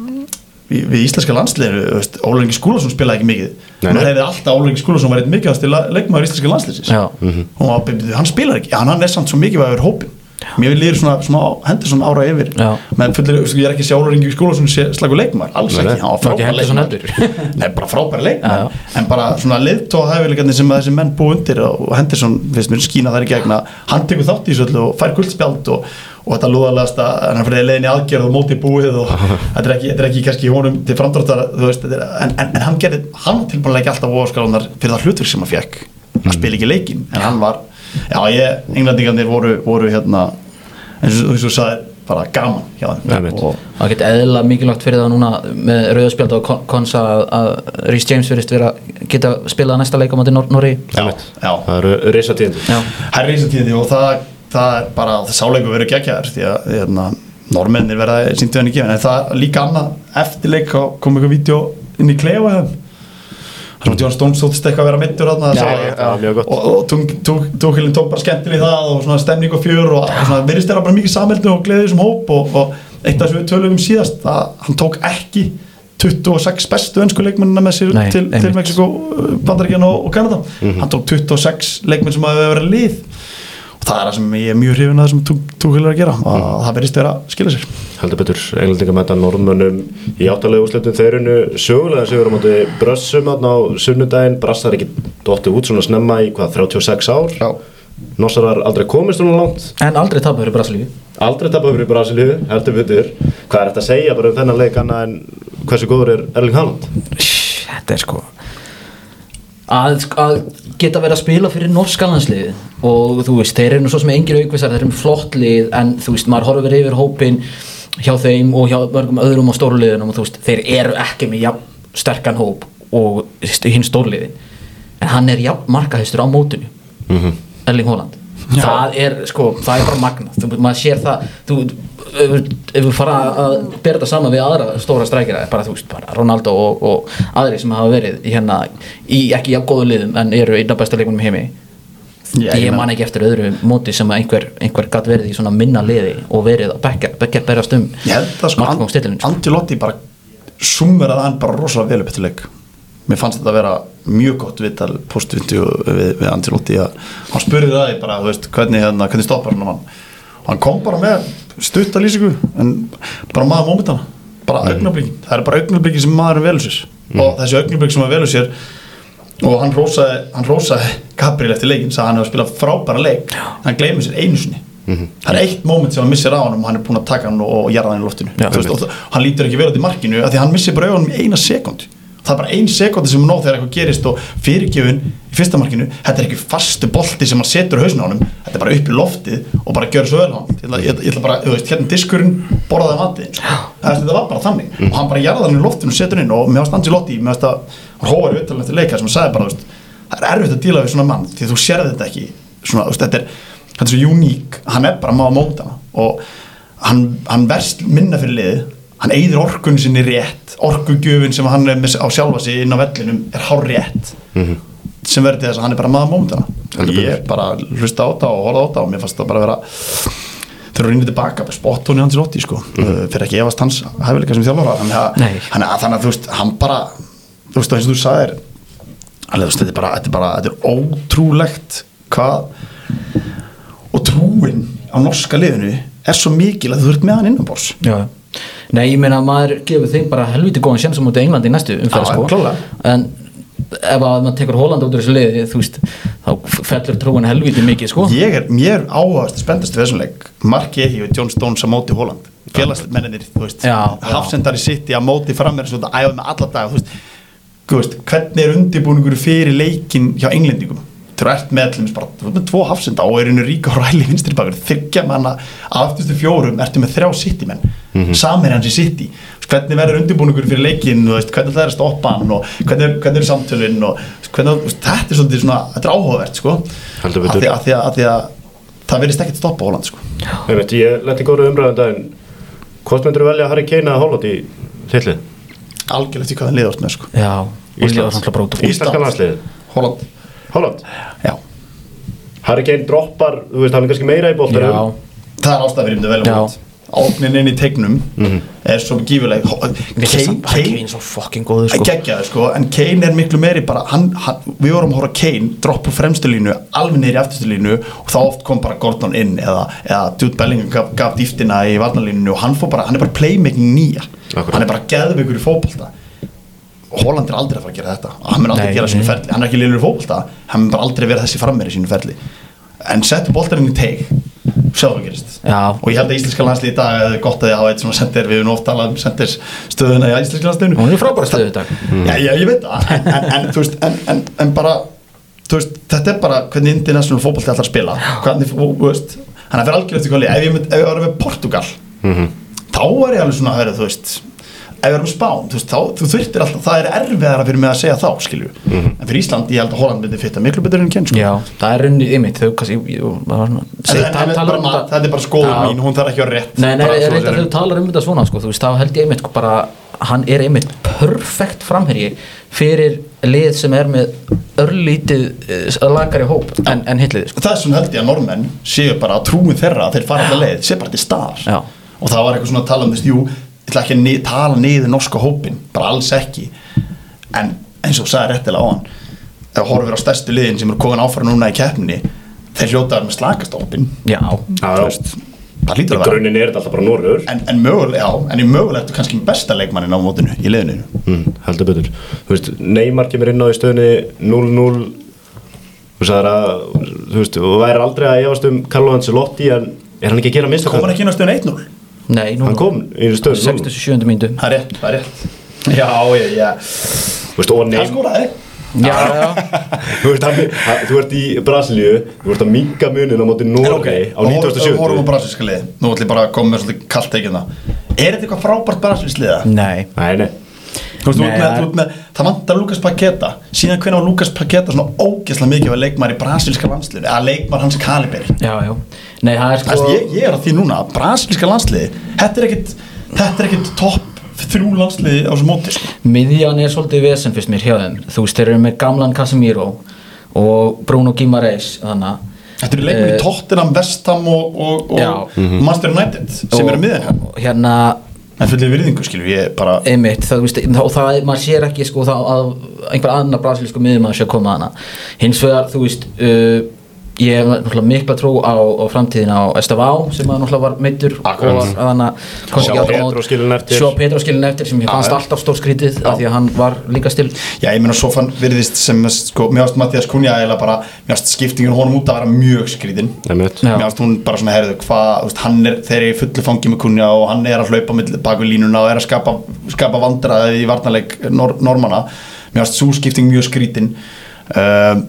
við íslenska landsliðinu, Ólafur Ingi Skúlason spilaði ekki mikið nú hefði alltaf Ólafur Ingi Skúlason var einn mikilvægasti leikmaður íslenska landsliðsins mm-hmm. og hann spilaði ekki, hann er samt svo mikilvægur hópin mér líður svona smá Henderson ára yfir menn fullir, ég er ekki að sjá Ólafur Ingi Skúlason slagur leikmaður, alls ekki, hann var frábær leikmaður nei, bara frábær leikmaður en bara svona leiðtóða hæfileikarnir sem þessi menn búi undir og Henderson, finnst mér skína þar í gegna hann tekur þátt í þessu öllu og fær guldspjald og og þetta lúðalegast að hann fyrir leiðin í aðgerð og móti búið og þetta er ekki, þetta er ekki kannski honum til framdráttar, þú veist, er, en, en, en hann gerði, hann tilbúinlega ekki alltaf óskalunar fyrir það hlutverk sem hann fekk, hann spila ekki leikinn, en hann var, já ég, englendingarnir voru, voru hérna, eins og þú sagðir, bara gaman hjá þeim. Og það geti eðlilega mikilvægt fyrir það núna með rauðaspjald og konsa að Reece James verðist vera geta spilað næsta leik á móti Noregi. Já, já, það eru risatíðindi. Það eru risatíðindi og það það er bara, það sáleikur verið geggjaður því að hérna, normennir verða sýndu henni gefin, en það líka annað eftirleik kom eitthvað vídeo inn í klefa þeim þar sem John Stones þóttist eitthvað að vera mittur og, og Tuchel tók bara skemmtileg það og svona stemning og fjör og svona virðist þeirra bara mikið samheldni og gleðið sem hóp og, og eitt af þessu við tölum um síðast að hann tók ekki tuttugu og sex bestu ensku leikmennina með sér Nei, til, til Mexiko, Bandaríkjan og, og Kanada mm-hmm. hann tók tuttugu og sex leikmenn sem hafa verið lið það er það sem ég er mjög hrifinn að það sem Tuchel er að gera og mm. það verðist vera að skila sér heldur betur, Englendingar mæta Norðmönnum í áttalegu úrslitum þeir unnu sögulega sigur á móti Brössum á sunnudaginn, Brassar ekki dottið út svona snemma í hvað þrjátíu og sex ár Já. Nossarar aldrei komist svona langt en aldrei tapað fyrir Brasilíu aldrei tapað fyrir Brasilíu, heldur betur hvað er þetta að segja bara um þennan leik annað en hversu góður er Erling Haaland? Þetta er sko Að, að geta verið að spila fyrir norska landsliðið og þú veist, þeir eru nú svo sem engir aukvisar, þeir eru flott lið en þú veist, maður horfir yfir hópin hjá þeim og hjá mörgum öðrum á stórliðunum og þú veist, þeir eru ekki með jafn sterkan hóp og hinn stórliðin en hann er jafn markahæstur á mótinu mm-hmm. Erling Haaland Já. Það er sko, það er bara magna þú, maður sér það þú, ef, ef við fara að bera þetta saman við aðra stóra strækjara, bara þú veist, bara Ronaldo og, og aðri sem hafa verið hérna í ekki jafn góðu liðum en eru einn af besta leikmönnum í heimi Já, ég man ekki eftir öðru móti sem einhver, einhver gat verið í svona minna liði og verið að bekkja berast um ég held að sko, Ancelotti bara summeraði hann bara rosalega vel upp eftir leik mér fannst þetta að vera mjög gott viðtal postvindu við, við Ancelotti að hann spurði það bara, þú veist, hvernig, hérna, hvernig stoppar hann og hann kom bara með stutta lýsingu en bara maður mómentana bara mm. augnablíkin, það er bara augnablíkin sem maðurinn velur sér mm. og þessi augnablík sem maður velur sér og hann rósaði, hann rósaði Gabriel eftir leikinn, sagði hann hefur spilað frábæra leik hann gleymir sér einu sinni mm-hmm. það er eitt moment sem hann missir á hann og hann er búin að taka hann og, og jarða hann í loftinu Já, veist, og hann lítur ekki vel út í markinu af því hann missir bara augunum í eina sekúndu það er bara ein sekúndi sem er nóg þegar eitthvað gerist og fyrirgjöfun í fyrsta markinu, þetta er ekki fastu bolti sem hann setur á hausinn á honum, þetta er bara upp í loftið og bara gjör svo vel hann ég ætla, ég, ég ætla bara, þú veist, hérna diskurinn borðaði matið, þetta var bara þannig mm. og hann bara jarðar hann í loftinu og setur inn og mér varst Ancelotti, mér varst að hann hóvar í viðtalinu eftir leika sem hann sagði bara, veist, það er erfitt að díla við svona mann því þú sérði þetta ekki svona, veist, þetta er, þetta er svo uník, hann er bara má að móta hana og hann, hann verst minna fyrir liðið, hann eyðir orkunni sinni rétt, orkugjöfin sem hann er með á sjálfa sig inn á vellinum er hár rétt mm-hmm. sem verður til þess að hann er bara maður mótana ég bara hlusta á það og horfa á það og mér fannst það bara vera þegar þú rýnir tilbaka spottóni hans í lotti sko mm-hmm. fyrir ekki efast hans hæfileika sem þjálfara þannig að þú veist, hann bara þú veist, eins og þú sagðir alveg, þetta er bara, þetta er bara, þetta er ótrúlegt hvað og trúin á norska liðinu er svo mikil að þú ert með hann innanborðs Já, nei, ég meina að maður gefur þeim bara helviti góðan séns á móti Englandi í næstu umferð sko klálega. En ef að maður tekur Holland út úr þessu liði þú veist, þá fellur trúin helviti mikið sko Ég er, mér er áhugast spennast við þessum leik Mark Ehi og John Stones á móti Holland félagsmennir, þú veist hafsendari City á móti frammeir svo þetta æfa með alla daga, þú veist, þú veist hvernig er undirbúningur fyrir leikin hjá englendingum þú ert með allir bara, þú ert með tvo hafsenda og er einu Ríka og Ræli vinstri bakur þryggja manna af eftirstu fjórum ertu með þrjá City menn mm-hmm. samir hans í City hvernig verður undirbúningur fyrir leikinn veist, hvernig það er að stoppa hann og hvernig, hvernig er samtölinn og hvernig, veist, þetta er svolítið svona, þetta er áhugavert sko af því að, að, að, að, að það verðist ekkert stoppa Holland sko Ég veit, ég lenti góru umræðan daginn hvort myndir þú velja Harry Kane eða Holland í þillið? Algjörlega eftir hvað það liðast með sko Já, Íslandska landsliðið Holland Holland? Já Harry Kane droppar, þú veist, hann er kannski meira í boltanum það er ástæða fyrir um það vel Holland áknin inn í tegnum mm-hmm. er svo gífuleg Kane, Kane er svo fucking góður sko. Geggjaði, sko. en Kane er miklu meiri bara, hann, hann, við vorum að horfa Kane droppa fremstu línu, alveg niður í eftirstu línu og þá oft kom bara Gordon inn eða, eða Jude Bellingham gaf, gaf dýftina í varnarlínu og hann, bara, hann er bara playmaking nýja Akkurat. Hann er bara geðveikur í fótbolta Holland er aldrei að fara að gera þetta hann mun aldrei nei, gera sínu ferli, hann er ekki lélur í fótbolta hann mun bara aldrei vera þessi frammeir í sínu ferli en settu boltarinn í teig sjá hvað gerist Já. og ég held að íslenska landslið í dag er gott að ég hafa eitt svona sendir við erum oft talað um sendir stöðuna í íslenska landsliðinu hún er frábæra stöðu í dag mm. já, já, ég veit það en, en, en, þú veist, en, en, en bara þú veist, þetta er bara hvernig international fótbolti ætlar að spila hvernig, þú veist hann er fyrir algjörlega eftir kvali ef ég, mynd, ef ég var með Portugal mm-hmm. þá er ég alveg svona að vera, þú veist ef við erum Spán, þú veist, þá, þú þurftir alltaf það er erfiðara fyrir mig að segja þá, skilju mm-hmm. en fyrir Ísland, ég held að Holland myndi fitta miklu betur en Kane, sko. Já, það er unnið ymmit, þau kannski þetta er bara skoður mín, hún þarf ekki að rétt Nei, nei, ég reynd að þau talar um þetta svona, sko, þú veist, þá held ég ymmit bara, hann er ymmit perfekt framherji fyrir lið sem er með örlítið lagari hóp en, en hitlið, sko. Þessum held ég að normenn séu bara að trúin þeirra að þeir fara alltaf leið, séu bara til staðar og það var eitthvað svona að tala um þess, jú ég ætla ekki að ni- tala niður norska hópin bara alls ekki en eins og sagði réttilega á hann ef þú horfir á stærstu liðin sem eru komin áfram núna í keppninni þeir hljótaðar með slakast hópin Já, veist, það lítur Í að vera grunninn er þetta alltaf bara Noregur en, en mögulega, já, en í mögulega ertu kannski besta leikmannin á mótinu í liðinu mm, heldur betur Þú veist, Neymar kemur inn á í stöðunni núll núll Þú sagðir að þú veist, þú væri aldrei að efast um Carlo Ancelotti en er hann ekki að gera mistök kom hann ekki inn á stöðun eitt núll nei, nú Hann kom í stöðunni sextugustu og sjöundu mínútu það er rétt, það er rétt já, já, já Þú veist, og hann Neymar skoraði Já, já Þú veist, hann, hann, þú ert í Brasilíu Þú ert að minka munin á móti Noregi á nítugasta og sjöunda horfum á brasilíska liði nú ætlum ég bara að koma með svolítið kallt tekin það er þetta eitthvað frábært brasilískt liða? Nei Nei, nei Þú veist, þú ert með, þú ert með, það vantar Lucas Paqueta síðan hvenær var Lucas Paqueta svona ógeðslega mikið af leikmaður í brasilíska landsliði að leikmaður hans kaliberi Já, já Nei, það er sko ég, ég er á því núna, brasilíska landsliði þetta er ekkit, þetta er ekkit topp þrjú landsliði á þessu móti sko. miðjan er svolítið vesen fyrst mér hjá þeim þú veist, þeir eru með gamlan Casemiro og Bruno Guimaraes þannig þetta eru leikmaður í Tottenham, West Ham og, og, og mm-hmm. Manchester United sem eru miðjan og hérna en fyrir virðingu skilur ég bara einmitt, það, veist, og það er, maður sér ekki sko, það, að einhver annar brasilísku miðjumaður sé að koma hana hins vegar, þú veist uh, ég hef náttúrulega mikla trú á, á framtíðina á Estavá sem að náttúrulega var meiddur og var þannig að Sjá Pedro skilin eftir Sjá Pedro skilin eftir sem ég fannst alltaf stór skrítið af því að hann var líka stil Já, ég meina svo fann virðist sem sko, mér ást Mattias Cunha eiginlega bara mér ást skiptingin honum út að vera mjög skrítin mér ást hún bara svona herðu hvað, hann er þegar ég fullu fangi með Cunha og hann er að hlaupa bak við línuna og er að skapa, skapa vandræði í varnarleik nor, normanna mér ást svo skipting mjög skrítin uh,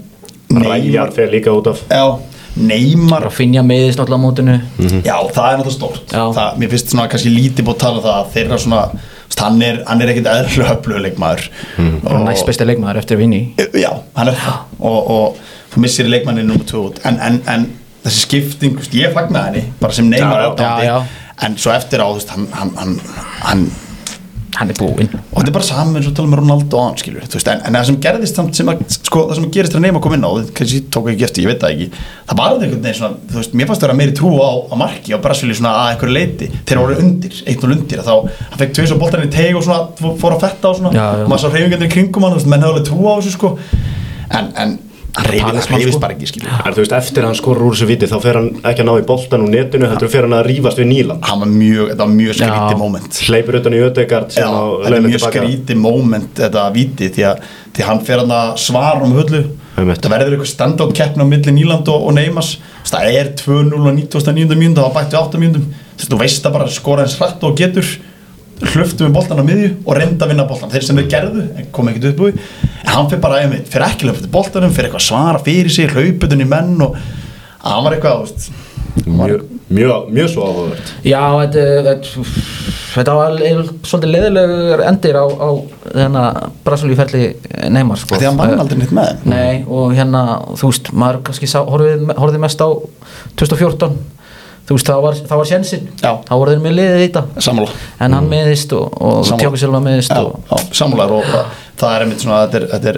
Ræjar fer líka út af Já, Neymar að finja meðist náttúrulega á mótinu mm-hmm. Já, það er náttúrulega stórt það, mér finnst svona kannski lítið búið að tala um það að þeirra svona, hann er, hann er ekkert eðlilega öflugur leikmaður mm. og næst besti leikmaður eftir Vinny Já, hann er það og, og þú missir leikmanninn nummer tvö út en, en, en þessi skipting, ég fagnaði henni bara sem Neymar áttandi en svo eftir á, þú veist, hann hann, hann, hann hann er búinn og þetta er bara saman eins og tala með Ronaldo og hann skilur þú veist, en, en það sem gerðist samt sem að sko, það sem gerist þegar Neymar kom inn á kannski tók ekki eftir, ég veit það ekki það var einhvern veginn svona, þú veist, mér fannst það vera meiri trú á, á marki á Brasilíu svona að einhverju leiti þegar voru undir, eitt og undir þá hann fekk tveis og boltarinn í teig og svona fór að fetta og svona, já, já. og maður sá hreyfingarnir í kringum hann, þú veist, menn hefði alveg trú á þessu sko en, en hann reyfist bara ekki skilur en þú veist, eftir að hann skorur úr þessu viti þá fer hann ekki að ná í boltan úr netinu heldur fer hann að rífast við Níland hann var mjög, þetta var mjög skrítið moment hleypur utan í Ödegaard já, þetta er mjög skrítið moment þetta viti því að því hann fer hann að svara um hullu það verður eitthvað stand-out keppni á milli Níland og, og Neymars það er tvö núll og nítugasta og níundu mínútu það var bætt við átta mínútum þú veist það bara skora eins hratt og getur hlöftu við boltan á miðju og reynda að vinna boltan þeir sem þeir gerðu, kom ekkert upp úr en hann fyrir bara, einmitt, fyrir ekki hlöftu boltanum fyrir eitthvað svara fyrir sig, hlauputun í menn og hann var eitthvað veist, mjög, mjög, mjög svo áhugavert Já, þetta þetta var svolítið leiðilegur endir á, á þennan Brasilíuferli Neymar sko. því hann vann aldrei neitt með Nei, og hérna, þú veist, maður kannski horfði mest á tvö þúsund og fjórtán þú veist, það var, það var sjensinn þá voru þeir með liðið í þetta Sammála. en hann meðist og, og Thiago Silva meðist já, og... já, sammálar og það, það er einmitt svona þetta er, þetta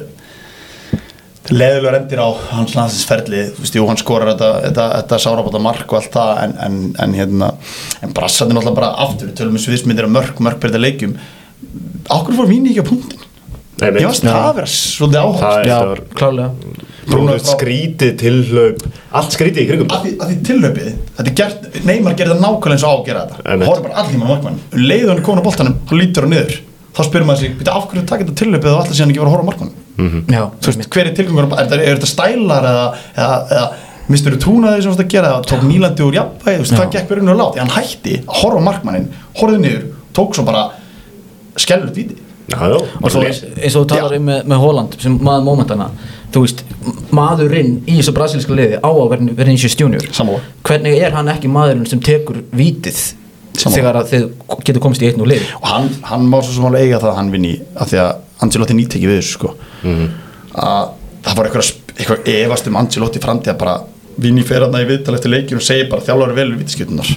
er leðilegur endir á hans landsliðsferli þú veist, jú, hann skorar þetta, þetta, þetta sárabóta mark og allt það en, en, en hérna, en brassandi náttúrulega bara aftur, tölum við sviðismyndir að mörk, mörk byrja leikjum ákveður fór Víni ekki á punktin Nei, ég veist, það verður svolítið áhugavert Já, var... klárlega Bruno skrítið tilhlaup allt skrítið í kringum að því, að því tilhlaupið, þetta er gert Neymar gerir það nákvæmlega eins og á að gera þetta horfður bara allir mann á markmann um leið og hann er komin á boltanum og lítur hann niður þá spyrir maður sig, af hverju taka þetta tilhlaupið og allir síðan ekki vera að horfa á markmann mm-hmm. Já, þú veist, hver er tilgangur er, er, er þetta stælar eða, eða, eða mistur þú trúnaði sem þetta gera eða tók Nílandi úr jafnvægi, þú veist, hvað gekk verið látt hann hætti að horfa á markmannin, horfði niður tók svo bara skellur víti Já, já, og svo eins og þú talar um með, með Holland sem maður mómentana þú veist, maðurinn í þessu brasilíska liði á að vera Vinicius Junior hvernig er hann ekki maðurinn sem tekur vítið Sammála. Þegar að þið getur komist í einn og liði og hann, hann má svo sem alveg eiga það að hann vinni af því að Ancelotti nýttekki við þessu sko mm-hmm. að það var eitthvað, eitthvað efast um Ancelotti framtíð að bara vinni fyrir hann í viðtal eftir leikir og segir bara þjálfari vel við vítaskiptunar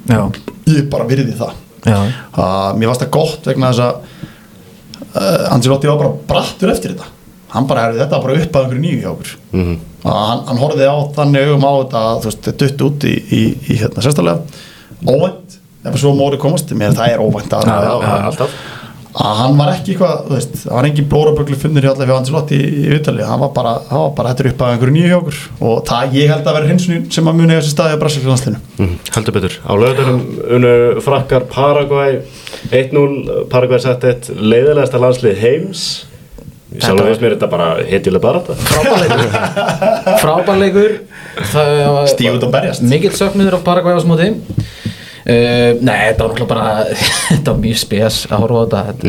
ég bara virði það að mér varst það gott vegna þess að Uh, Ancelotti var bara brattur eftir þetta hann bara herði þetta bara upp að einhverju nýju hjá okkur mm-hmm. hann, hann horfði á þannig augum á þetta að þú veist þetta dutt út í, í, í hérna sérstaklega óvænt ef svo móri komast mér það er óvænt að, ja, að, að, alltaf að hann var ekki eitthvað þú veist það var engin blórabögglu funnir hjá allavega Ancelotti í, í viðtali hann var bara hann var bara þetta upp að einhverju nýju hjá okkur og það ég held að vera hinsunni sem að muni þessi staði á Brasilíulandsliðinu mm, heldur betur á laugardaginn unnu frakkar Paraguay eitt núll Paraguay sett eitt leiðilegasta landslið heims sjálf veist mér þetta bara hetjuleg bara frábærleikur frábærleikur stíð út að berjast mikill söknuður af Paraguay á smóti Uh, nei, þetta var náttúrulega bara þetta var mjög spes að horfa á þetta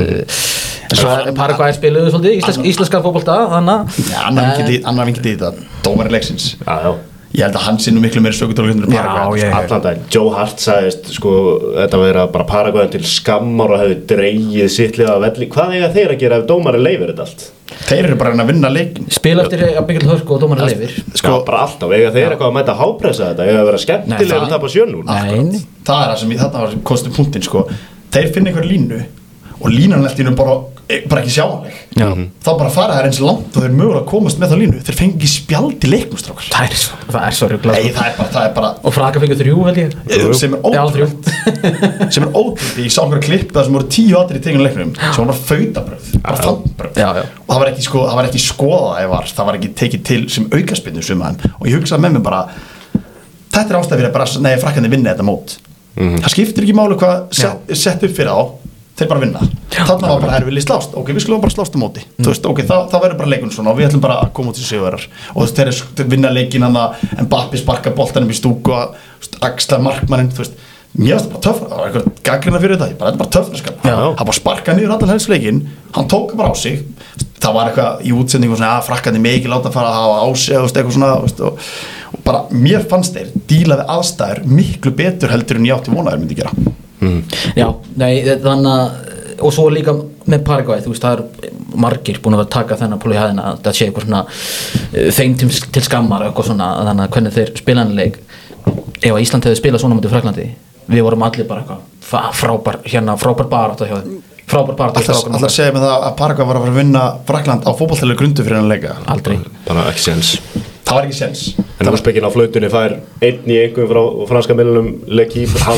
mm. Paraguay spiluðu svolítið íslensk, íslenska fótbolta þannig ja, annar vinkið í þetta dómari leiksins já, já. ég held að hann sé nú miklu meiri sökudólar hundur Paraguay sko, allan dag, Joe Hart sagðist sko, þetta verið bara Paraguay til skammar og hefði dreigið sittlið að velli hvað eiga þeir að gera ef dómari leifir þetta allt þeir eru bara að vinna leikin spila eftir að byggja hörku og dómari leifir sko bara alltaf, eiga þeir eitthvað að mæta hápressa þetta eiga að vera skemmtilega að tapa sjö núll það er það sem ég þarna var kostum punktin sko þeir finna einhver línu og línan eftir bara bara ekki sjáanleg Já. þá bara fara þær eins langt og þeir mögulega komast með þá línu þeir fengi ekki spjald í leiknum strákar Það er svo, það er svo ruglað Nei, það er bara, það er bara Og Fraka fengur þrjú held ég sem er Já, þrjú ótrúlegt sem er ótrúlegt, ég sá einhverja klipp það sem voru tíu aðrir í teginu leiknum sem var fautabröð, bara fannbröð Já, já. og það var ekki, sko, það var ekki skoðað ef var, það var ekki tekið til sem aukaspinnu sem aðeim og ég hugsaði með mér bara þetta er ástæð fyrir að bara, nei, Frakkandi vinni þetta mót mm. það skiptir ekki máli hvað set, sett upp fyrir þá þeir bara vinna þarna var bara, erum við slást, ok, við skulum bara slást á móti mm. þú veist, ok, það, það verður bara leikun svona og við ætlum bara að koma út í sigurvegarar og þú veist, þeir, þeir vinna leikin hann að Mbappi sparka boltanum í stúku og axla markmanninn, þú veist mér finnst það bara töff, það var eitthvað gaggrina fyrir þetta bara, þetta er bara töffnarskap, hann bara sparka niður allan helst leikin, hann tók bara á sig það var eitthvað í útsendingu svona að Frakkandi mikið láta að fara að hafa á sig eitthvað svona, veist, og, og bara mér fannst þeir díla við aðstæður miklu betur heldur en ég átti vonaður myndi gera mm. Já, nei, þannig að og svo líka með Paraguay, þú veist, það er margir búin að vera að taka þennan púl í hæðina að það sé eitthvað svona þeim til, til skammar eitthvað svona, þannig að hvernig þeir spila hann leik ef að Ísland hefði spilað svona mútið Frakklandi við vorum allir bara eitthvað frábær, hérna, frábær barátta hjá þeim frábær barátta Alltaf að segja mig það að Paraguay var að fara að vinna Frakkland á fótboltalegur grundu fyrir hann leika Aldrei Bara ekki séns Það var ekki séns En úrspekin á flautunni fær einn í einhverjum frá franska miðlunum L'Équipe hann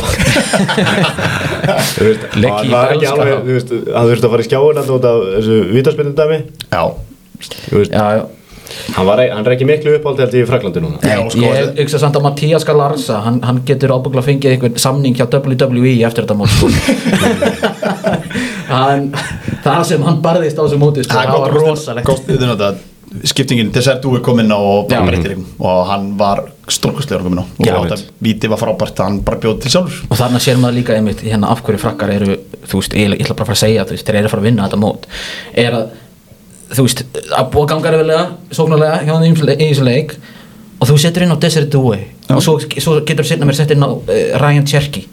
L'Équipe var ekki alveg þú veist, hann þurfti að fara í skjáin út af þessu vítaspyrnudæmi Já Já, já Hann, var, hann er ekki miklu uppáld held í Frakklandi núna Nei, Ég, ég hugsa samt að Mattias Galarza hann, hann getur ábygglega fengið einhvern samning hjá W W E eftir þetta mót sko. hann, það sem hann barðist á þessu móti sko, það var rosalegt skiptingin, Desert Dúi kom inn á og bara breytir og hann var stórkostlegur kom inn á og þetta víti var frábært hann bara bjóð til sjálfur og þarna sér maður líka einmitt hérna af hverju Frakkar eru þú veist, ég, ég ætla bara að fara að segja þú veist, þeir eru að fara að vinna þetta mót er að þú veist, að búa ganga erfiðlega sóknarlega hjá þeim í þessu leik og þú setur inn á Desert Dúi og svo, svo getur þú setna mér sett inn á uh, Ryan Cherky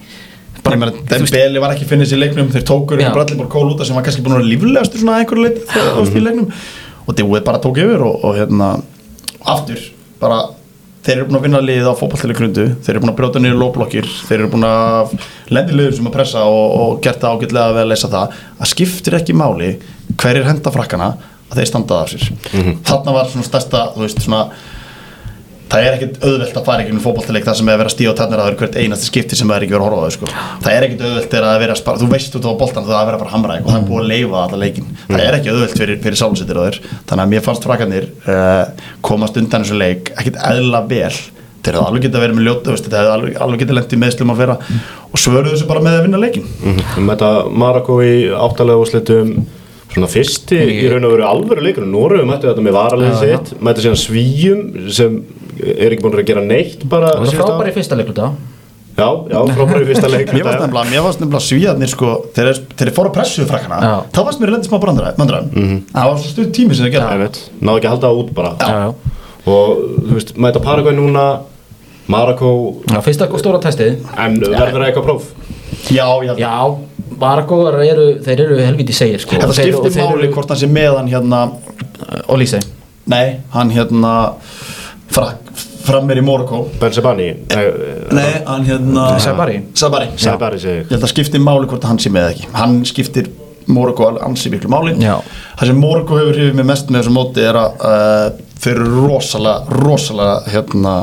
Dembele var ekki finnist í leiknum þeir tókur Bradley Barcola út sem var kannski búin að vera líflegastur svona einhverju leit mm-hmm. í leiknum og Dúi bara tók yfir og, og hérna aftur, bara þeir eru búin að vinna liðið á fótboltalegur grundu þeir eru búin að brjóta niður lóblokkir þeir eru búin að lendi liður sem að pressa og, og gert það ágætlega við að leysa það að skiptir ekki máli hverjir henda Frakkana að þeir standaði af sér mm-hmm. þarna var svona stærsta þú veist svona það er ekkert auðvelt að fara í gegnum fótboltaleik þar sem er að vera að stíga á tærnar að það er hvert einasti skipti sem það er ekki verið að horfa á þau sko. það er ekkert auðvelt er að vera að spara þú veist út á boltan það að vera bara að hamra og það er búið að leifa alla leikin mm. það er ekki auðvelt fyrir, fyrir sjálfsættir á þeir þannig að mér fannst Frakkarnir uh, komast undan þessu leik ekkert eðla vel þeir hefði alveg getað að vera með ljóta þeir hefði alveg, alveg getað lent í meðslum að vera og svöruðu þessu bara með að vinna leikin mm. Þetta Marokko í áttalega úrslitum svona fyrsti í raun og veru alvöru leikur Noregu mættu þetta með varaliðið sitt mættu síðan Svíum sem er ekki búin að gera neitt bara það var frábær í fyrsta leik já, já, frábær í fyrsta leik Mér varst nefnilega, mér varst nefnilega Svíarnir sko, þegar þeir fóru að pressu Frakkana þá varst mér að lenda smá brandræðum mm-hmm. það var svo stuð tími sem þeir gera náðu ekki að halda það út bara já, já. og þú veist, mæta Paraguay núna Marokko já, fyrsta stóra testið en verður það eitthvað próf? Já, já, já Marokkoar eru, þeir eru helviti segir sko. Það skiptir máli hvort hann sé meðan hérna Olise Nei, hann hérna frak, frammeir í Marokko Benzebani Nei, hann hérna Sabari Sabari, Sabari segi ég held að skiptir máli hvort hann sé með ekki hann skiptir Marokko ansi miklu máli já. Það sem Marokko hefur hrifið mig mest með þessu móti er að uh, þeir eru rosalega rosalega hérna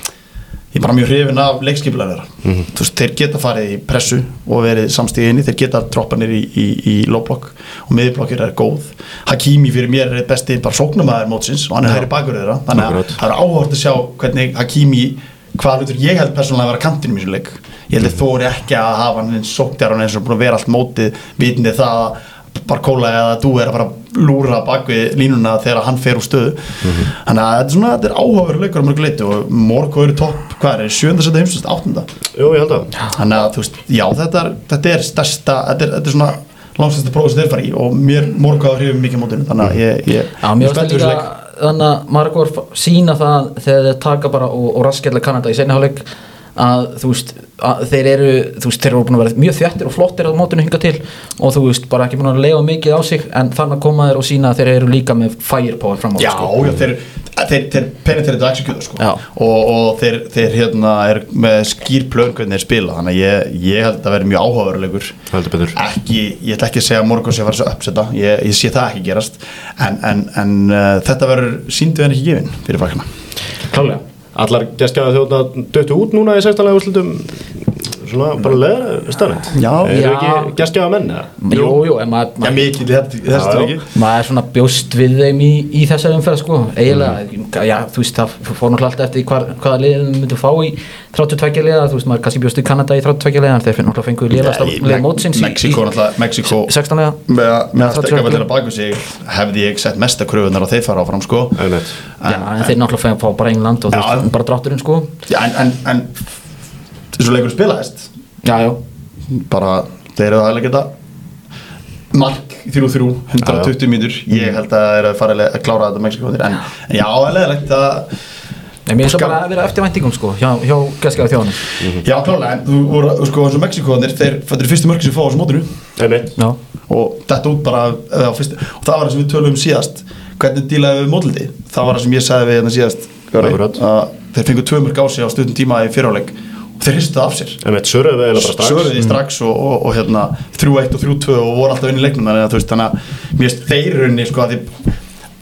ég er bara mjög hrifinn af leikskipulega þeirra mm-hmm. þú veist, þeir geta farið í pressu og verið samstíð inni, þeir geta droppa niður í, í, í lóblokk og miðblokkir er góð Hakimi fyrir mér er besti bara sóknarmaður mótsins og hann er hægri bakur þeirra þannig að það er áhugavert að sjá hvernig Hakimi hvað hlutur ég held persónulega að vera kantinum í þessu leik ég held að þóri ekki að hafa hann eins sóknarmaður eins og búin að vera allt mótið vitandi það að Barcola eða þú er að fara að lúra bak við línuna þegar hann fer úr stöðu mm-hmm. þannig að þetta er svona, þetta er áhugaverður leikur á mörgu leyti og Marokko eru topp, hvað er, sjöunda seti heimsins, áttunda Jú, ég held að þannig að þú veist, já þetta er, þetta er stærsta, þetta er, þetta er svona langstærsta prófið sem þeir fara í og mér Marokko að hrifum mikið mótinu, þannig að ég, ég, já, ég spenntur þessu leik þannig að Marokko sína það þegar þeir taka bara og, og raskella Kanada í seinni hálfleik að þú veist að þeir eru þú veist þeir eru búin að vera mjög þjættir og flottir á mótinu hingað til og þú veist bara ekki búin að leifa mikið á sig en þannig að koma þeir og sína að þeir eru líka með firepower fram á já, sko. já, þeir þeir, þeir penetrate og execute sko. Já. og, og þeir, þeir hérna er með skýr plön hvernig þeir spila þannig að ég, ég held að þetta verði mjög áhugaverulegur ekki, ég ætla ekki að segja að morgun sé að fara svo uppsetta, ég, ég sé það ekki gerast en, en, en uh, þetta verður sýndu en ekki gefin fyrir frækna klálega, allar gestgjafa þjóðna döttu út núna í sextánlega úrslitum svona bara leða stafnend Já, eru já. ekki gestgjafa menn eða? Jú, jú, en maður Já, mikið í þetta- í þessu Já, ekki maður er svona bjóst við þeim í, í þessari umferð sko, eiginlega, já, þú veist það fór náttúrulega alltaf eftir hvar, hvaða liðin myndu fá í þrjátíu og tveggja liða, þú veist maður kannski bjóst í Kanada í þrjátíu og tveggja liða, en þeir finn náttúrulega fenguð liðast af liða mótsins í, Mexiko, náttúrulega, Mexiko í sextán liða með, með að þrjátíu og stekka tveggja. vel baku sig hefði ég sett mesta kröfunar að þeir fara áfram sko. Einmitt. Já, en þeir náttúrulega fá bara England og þú Já. veist, bara drátturinn sko Já, en, en, en þessu leikur spilaðist Já, já, bara þeir eru að geta mark þrjú þrjú, hundrað og tuttugu mínútur ég held að það er að fara að klára þetta Mexiko en, en já, leðilegt að en mér finnst það bara að vera eftir væntingum sko hjá, hjá gæstgjafa þjóðanum já, klálega, en þú voru, sko, eins og Mexikoðanir þeir, þetta eru fyrstu mörk sem fá á þessu mótinu Einmitt. Já, og þetta út bara á fyrstu, og það var það sem við tölum um síðast hvernig dílaði við mótliti það var það sem ég sagði við hérna síðast Kári, Akkurat. að þeir fengu tvö mörk á sig á stundum tíma í fyrirháleik og þeir hristu það af sér Einmitt, Söröðu eiginlega bara strax Sörðu því strax og, og, og hérna þrjú eitt og þrjú tvö og voru alltaf inn í leiknum þannig að þú veist þannig að mér finnst þeir runni sko að því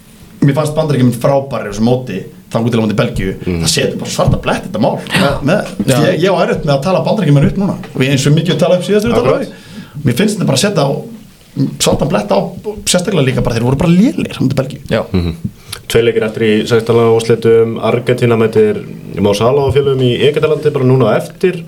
mér fannst Bandaríkjamenn frábærir þessu móti þannig til á móti Belgíu það setur bara svarta blett þetta mál með, með, Já. ég, ég á erfitt með að tala Bandaríkjamenn upp núna og ég eins og mikið að tala upp síðast Akkurat. mér finnst þetta bara að setja á svarta blett á sérstaklega líka bara þeir voru bara lélir á móti Belgíu já, Tvei leikir eftir í sextánlega úrslitum Argentína mætir Mo Salah og félögum í Egyptalandi bara núna á eftir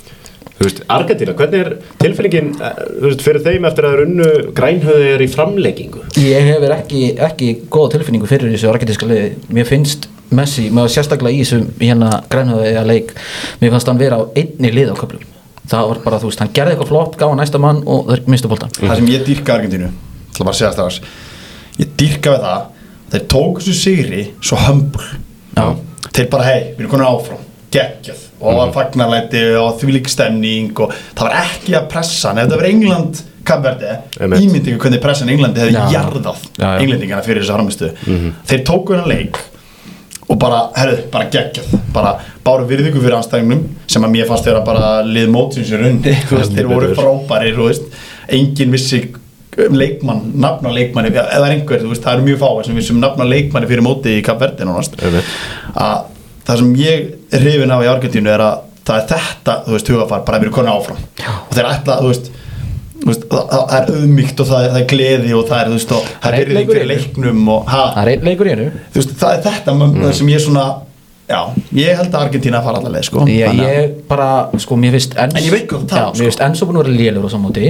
Þú veist, Argentína, hvernig er tilfinningin eh, þú veist, fyrir þeim eftir að runnu grænhöðir í framleikingu? ég hefur ekki, ekki góða tilfinningu fyrir þessu argentíska liði mér finnst Messi, með sérstaklega í þessum hérna grænhöfða leik mér fannst hann vera á einni lið á köflum það var bara, þú veist, hann gerði eitthvað flott gaf hann næsta mann og þeir mistu boltan það sem ég dýrka Argentínu ætla bara að segja strax ég dýrka við það þeir tóku þessu sigri svo hömbul Já. þeir bara hei, við erum konin áfram geggjað og það var fagnarlæti og þvílík stemning og það var ekki að pressa en ef það var England Kapverdi Einmitt. ímyndingu hvernig pressan Englandi hefði Já. jarðað Já, já. englendingana fyrir þessa harmistu þeir tóku hennar leik og bara, herðu, bara geggjað bara báru virðingu fyrir anstæðingnum sem að mér fannst þeirra bara lið mótsins í runni þú veist, þeir voru frábærir þú veist, enginn vissi um leikmann, nafn á leikmanni eða einhver, þú veist, það eru mjög fáir sem vissum nafn á leikmanni fyrir móti í Kapverdi nánast Einmitt. að það sem ég er hrifinn af í Argentínu er að það er þetta, þú veist, hugafar bara að við erum konin áfram Já. og þeir ætla, þú veist, þú veist það, það er auðmýkt og það er, það er gleði og það er, þú veist, og það Það er er virðing leikur í fyrir einu. leiknum og ha, það er einn leikur í hennu þú veist, það er þetta mm. sem ég svona, já, ég held að Argentína fara allavega, sko ég, Þannig að- ég bara, sko, mér finnst Enzo, En ég veit hvað þú talar um, já, mér finnst Enzo búin að vera lélur á sammáti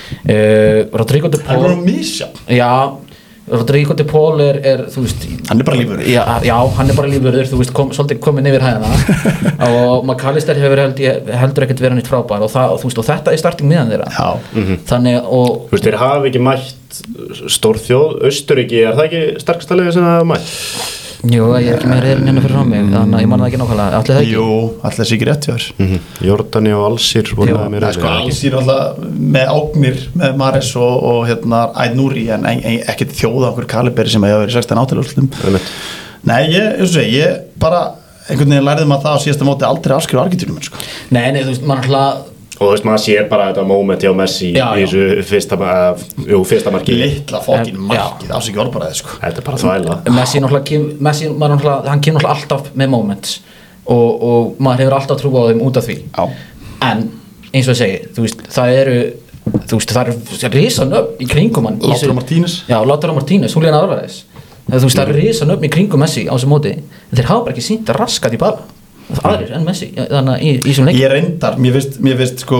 uh, Rodrigo de það er Paul bara misja, já, Rodrigo de Paul er, er þú veist hann er bara lífur já, já, hann er bara lífurður, þú veist, kom, svolítið komin yfir hæðina og McAllister hefur held, ég, heldur ekkert verið nýtt frábær og, það, og, þú veist, og þetta er starting miðan þeirra já, þannig og Þú veist, þeir hafa ekki mætt stórþjóð, Austuríki, er það ekki sterkasta liðið sem það hafa mætt? jú, ég er ekki með reyðin hérna fyrir frá mig þannig að ég man það ekki nákvæmlega, allir það ekki jú, alltaf þessi ekki rétt hjá þér Mm -hmm. Jordani og Alsir voru Já. það mér Það er sko alls í náttúrulega með ágnir með Mares og, og hérna Ait Nouri en ein, ein, ekkert þjóða okkur kaliberi sem hefur verið sextán átalúrslitum Nei, ég, ég, ég, ég bara einhvern veginn lærði maður það á síðasta móti aldrei afskrifa Argentínum sko. nei, nei, þú veist, mann alltaf Og þú veist, maður sér bara þetta moment hjá Messi Já, í já. þessu fyrsta, uh, jú, fyrsta marki litla fokkin En- markið ásiki orðbaraði sko. Þetta er bara þvæla Messi náttúrulega, kem, Messi, maður náttúrulega hann kemur náttúrulega alltaf með moments og, og maður hefur alltaf trú á þeim út af því Já. en eins og ég segi, þú veist, það eru þú veist, það eru risanöfn í kringum hann í Lautaro þessu- Martínez. já, Lautaro Martínez, Julián Álvarez það, þú veist, það eru risanöfn í kringum Messi á þessu móti en þeir hafa bara ekki sýnt að raskat í bala aðrir en Messi, þannig að í, í þessum leik Ég reyndar, mér finnst, mér finnst sko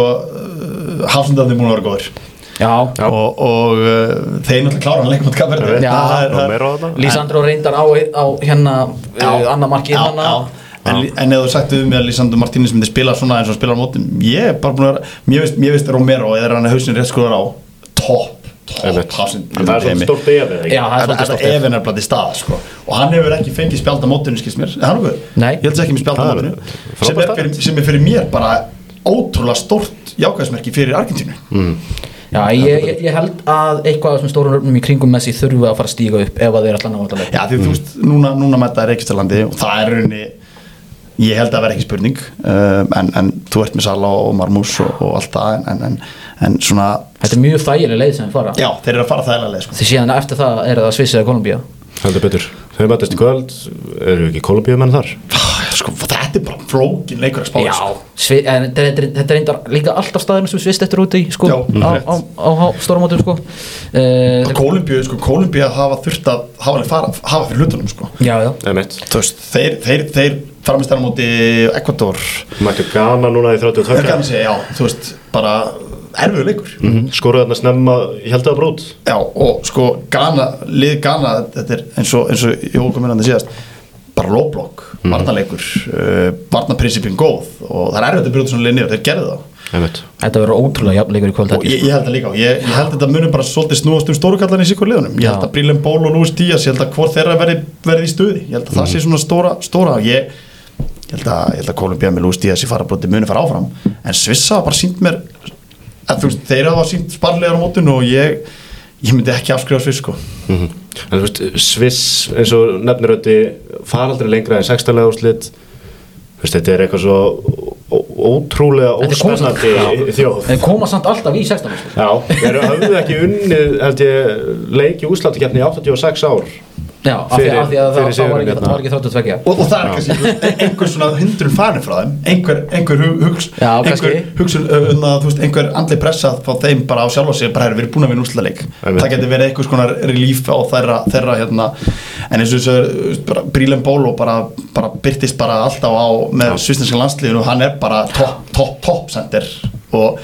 uh, hafsendandi múin að vera góður já, Já. og, og uh, þeir náttúrulega klára hann leikum átt Kapverdi Já. Romero þarna Lisandro reyndar á, á hérna uh, annar markið já, hana já. En, en ef þú sagt um mig að Lisandro Martínez myndi spila svona eins og spila á móti ég er bara búin að vera, mér finnst, mér finnst Romero eða hann er hausinn rétt skoðar á topp, Einmitt. topp hafsend En það er svona stórt efið, ekki? Já, það er svolítið Þetta stórt efinn er bara til stað sko. og hann hefur ekki fengið spjald á mótinu skilst mér, er hann okkur? Nei. Ég held ekki með spjald á Það er mótinu frábært sem, er staðreynd. fyrir- sem er fyrir mér bara ótrúlega stórt jákvæðsmerki fyrir Argentínu Mm. Já, ég, ég, ég held að eitthvað sem stórum röfnum í kringum Messi þurfi að fara að stíga upp ef að þeir alltaf ná alltaf leik. Já, því þú veist, núna, núna mæta er Reykjavíkurlandi og það er rauninni, ég held að vera ekki spurning, um, en, en þú ert með Salah og Marmús og, og allt það, en, en, en svona... Þetta er mjög þægileg leið sem þeir fara. Já, þeir eru að fara þægilega leið, sko. Því síðan eftir það er það Sviss eða Kólumbía. Heldur betur. Þeir mætast í kvöld, eru ekki Kólumbíumenn þar? Sko, þetta er bara flókin leikur að spá. Já, svi, en þetta er, þetta er reyndar líka alltaf staðinu sem Sviss eftir úti, sko, Já, á, á, á, á stórmótum, sko. Uh, Kólumbíu, sko, Kólumbía hafa þurft að hafa, fara, hafa fyrir hlutunum, sko. Já, já. Emitt. Þú veist, þeir, þeir, þeir fara með stærna móti Ekvador. Mættu Ghana núna í þrjátíu og tvö. Það kann að segja, já, þú veist, bara erfiður leikur. Mm -hmm. Skoruðu þarna snemma, ég held að brót. Já, og sko, Ghana, lið Ghana, þetta er eins og, eins og Jól kom inn að það síðast, bara lóblokk, mm. varnarleikur, uh, varnarprinsipin góð og það er erfitt að byrja svona lið niður, þeir gerðu það. Emitt. Þetta verður ótrúlega jafnleikur í kvöld. Og ég, ég held það líka, ég, ég held að þetta munum bara svolítið snúast um stórukallarinn í sikur liðunum. Ég held að Brílem Ból og Luis Díaz, ég held að hvort þeirra verði, verði í stuði, ég held að mm. það sé svona stóra, stóra, ég, ég held að, ég held að Kólumbía með Luis Díaz í farabróti muni fara áfram, en Svissa bara sínt mér, að þú veist, þeir hafa sínt sparlegar á mótinu og ég, ég myndi ekki afskrifa Sviss, sko. Mm -hmm. En þú veist, Sviss, eins og nefniröndi, fara aldrei lengra en sextán liða úrslit. Þú veist, þetta er eitthvað svo ótrúlega óspennandi þjóð. Þeir koma samt alltaf í sextán. Já, þeir hafðu ekki unnið, held ég, leiki úrslitakeppni í áttatíu og sex ár. Já, af því að, að, að það, það var ekki, það var ekki þrjátíu og tvö. Og, og það er kannski einhver svona hindrun farin frá þeim, einhver, einhver hugs, Já, einhver hugsun um að, þú veist, einhver andli pressa frá þeim bara á sjálf og sig, bara er við erum búin að vinna úrslitaleik. Það getur verið einhvers konar relief á þeirra, þeirra hérna, en eins og þess að Brílem Ból bara, bara byrtist bara alltaf á með svissneska landsliðinu og hann er bara topp, topp, topp center og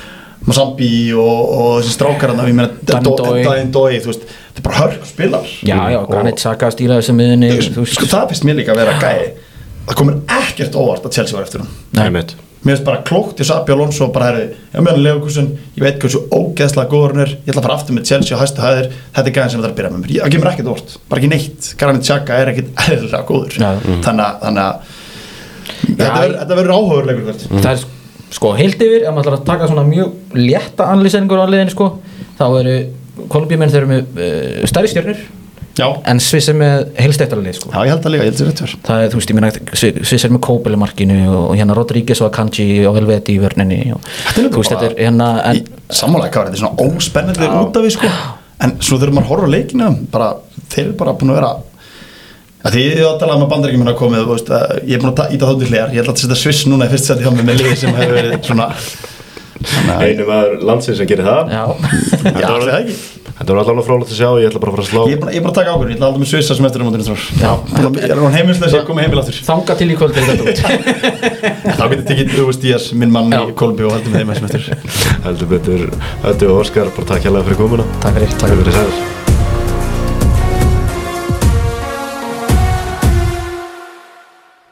Mozambi og, og þessi strákarana, ég meina Daginn Dói, þú veist, þetta er bara hörk spilar. Já, já, Granit Xhaka stýra þessu miðunni. Sko það finnst mér líka að vera gæi, það komur ekkert óvart að Chelsea var eftir hún. Nei, mitt. Mér finnst bara klókt í Sabi Alonso bara herri, já meðan Leverkusen, ég veit hversu ógeðslega góður hann er, ég ætla að fara aftur með Chelsea á hæstu hæðir, þetta er gæðin sem þetta er að byrja með mér, það kemur ekkert óvart, bara ekki neitt, Granit Xhaka er ekkert eðlilega góður, mm. þannig að, þannig að þetta, þetta verður áhugaverleikur hvert. Mm. Það er sko heilt yfir, ef maður ætlar að taka svona mjög létta analýseringur á liðinu sko, þá eru Kólumbíumenn þeir eru með uh, stærri stjörnur. Já. En Sviss er með heilsteyptara lið sko. Já, ég held að líka, ég held að þetta er það er, þú veist, ég meina Sviss er með Kóbel í markinu og hérna Rodríguez og Akanji og Helveti í vörninni og þú veist, þetta er hérna en sammála ekki, þetta er svona óspennandi út af við sko, en svo þegar maður horfir á leikina bara, þeir eru bara búin að vera að því ég var að tala með Bandaríkjamenn að komið, þú veist, ég er búin að íta þáttu hliðar, ég held að setja Sviss núna í fyrst seti hjá mig með lið sem hefur verið svona einu maður landsins sem gerir það. Já, já, það er ekki. Þetta var allavega frólægt að sjá, ég ætla bara að fara að slá. Ég er bara, ég er bara að taka ákvörðun, ég ætla að halda með Svissa sem eftir á mótinu þrjár. Já, ég er hún heimilislega sem ég komið heimil aftur. Þanga til í kvöld er þetta út. Þá getur tekið Luis Díaz, minn mann í Kólumbíu og haldum með þeim sem eftir. Heldur betur, Öddi og Óskar, bara takk hérlega fyrir komuna. Takk fyrir. Takk fyrir sæður.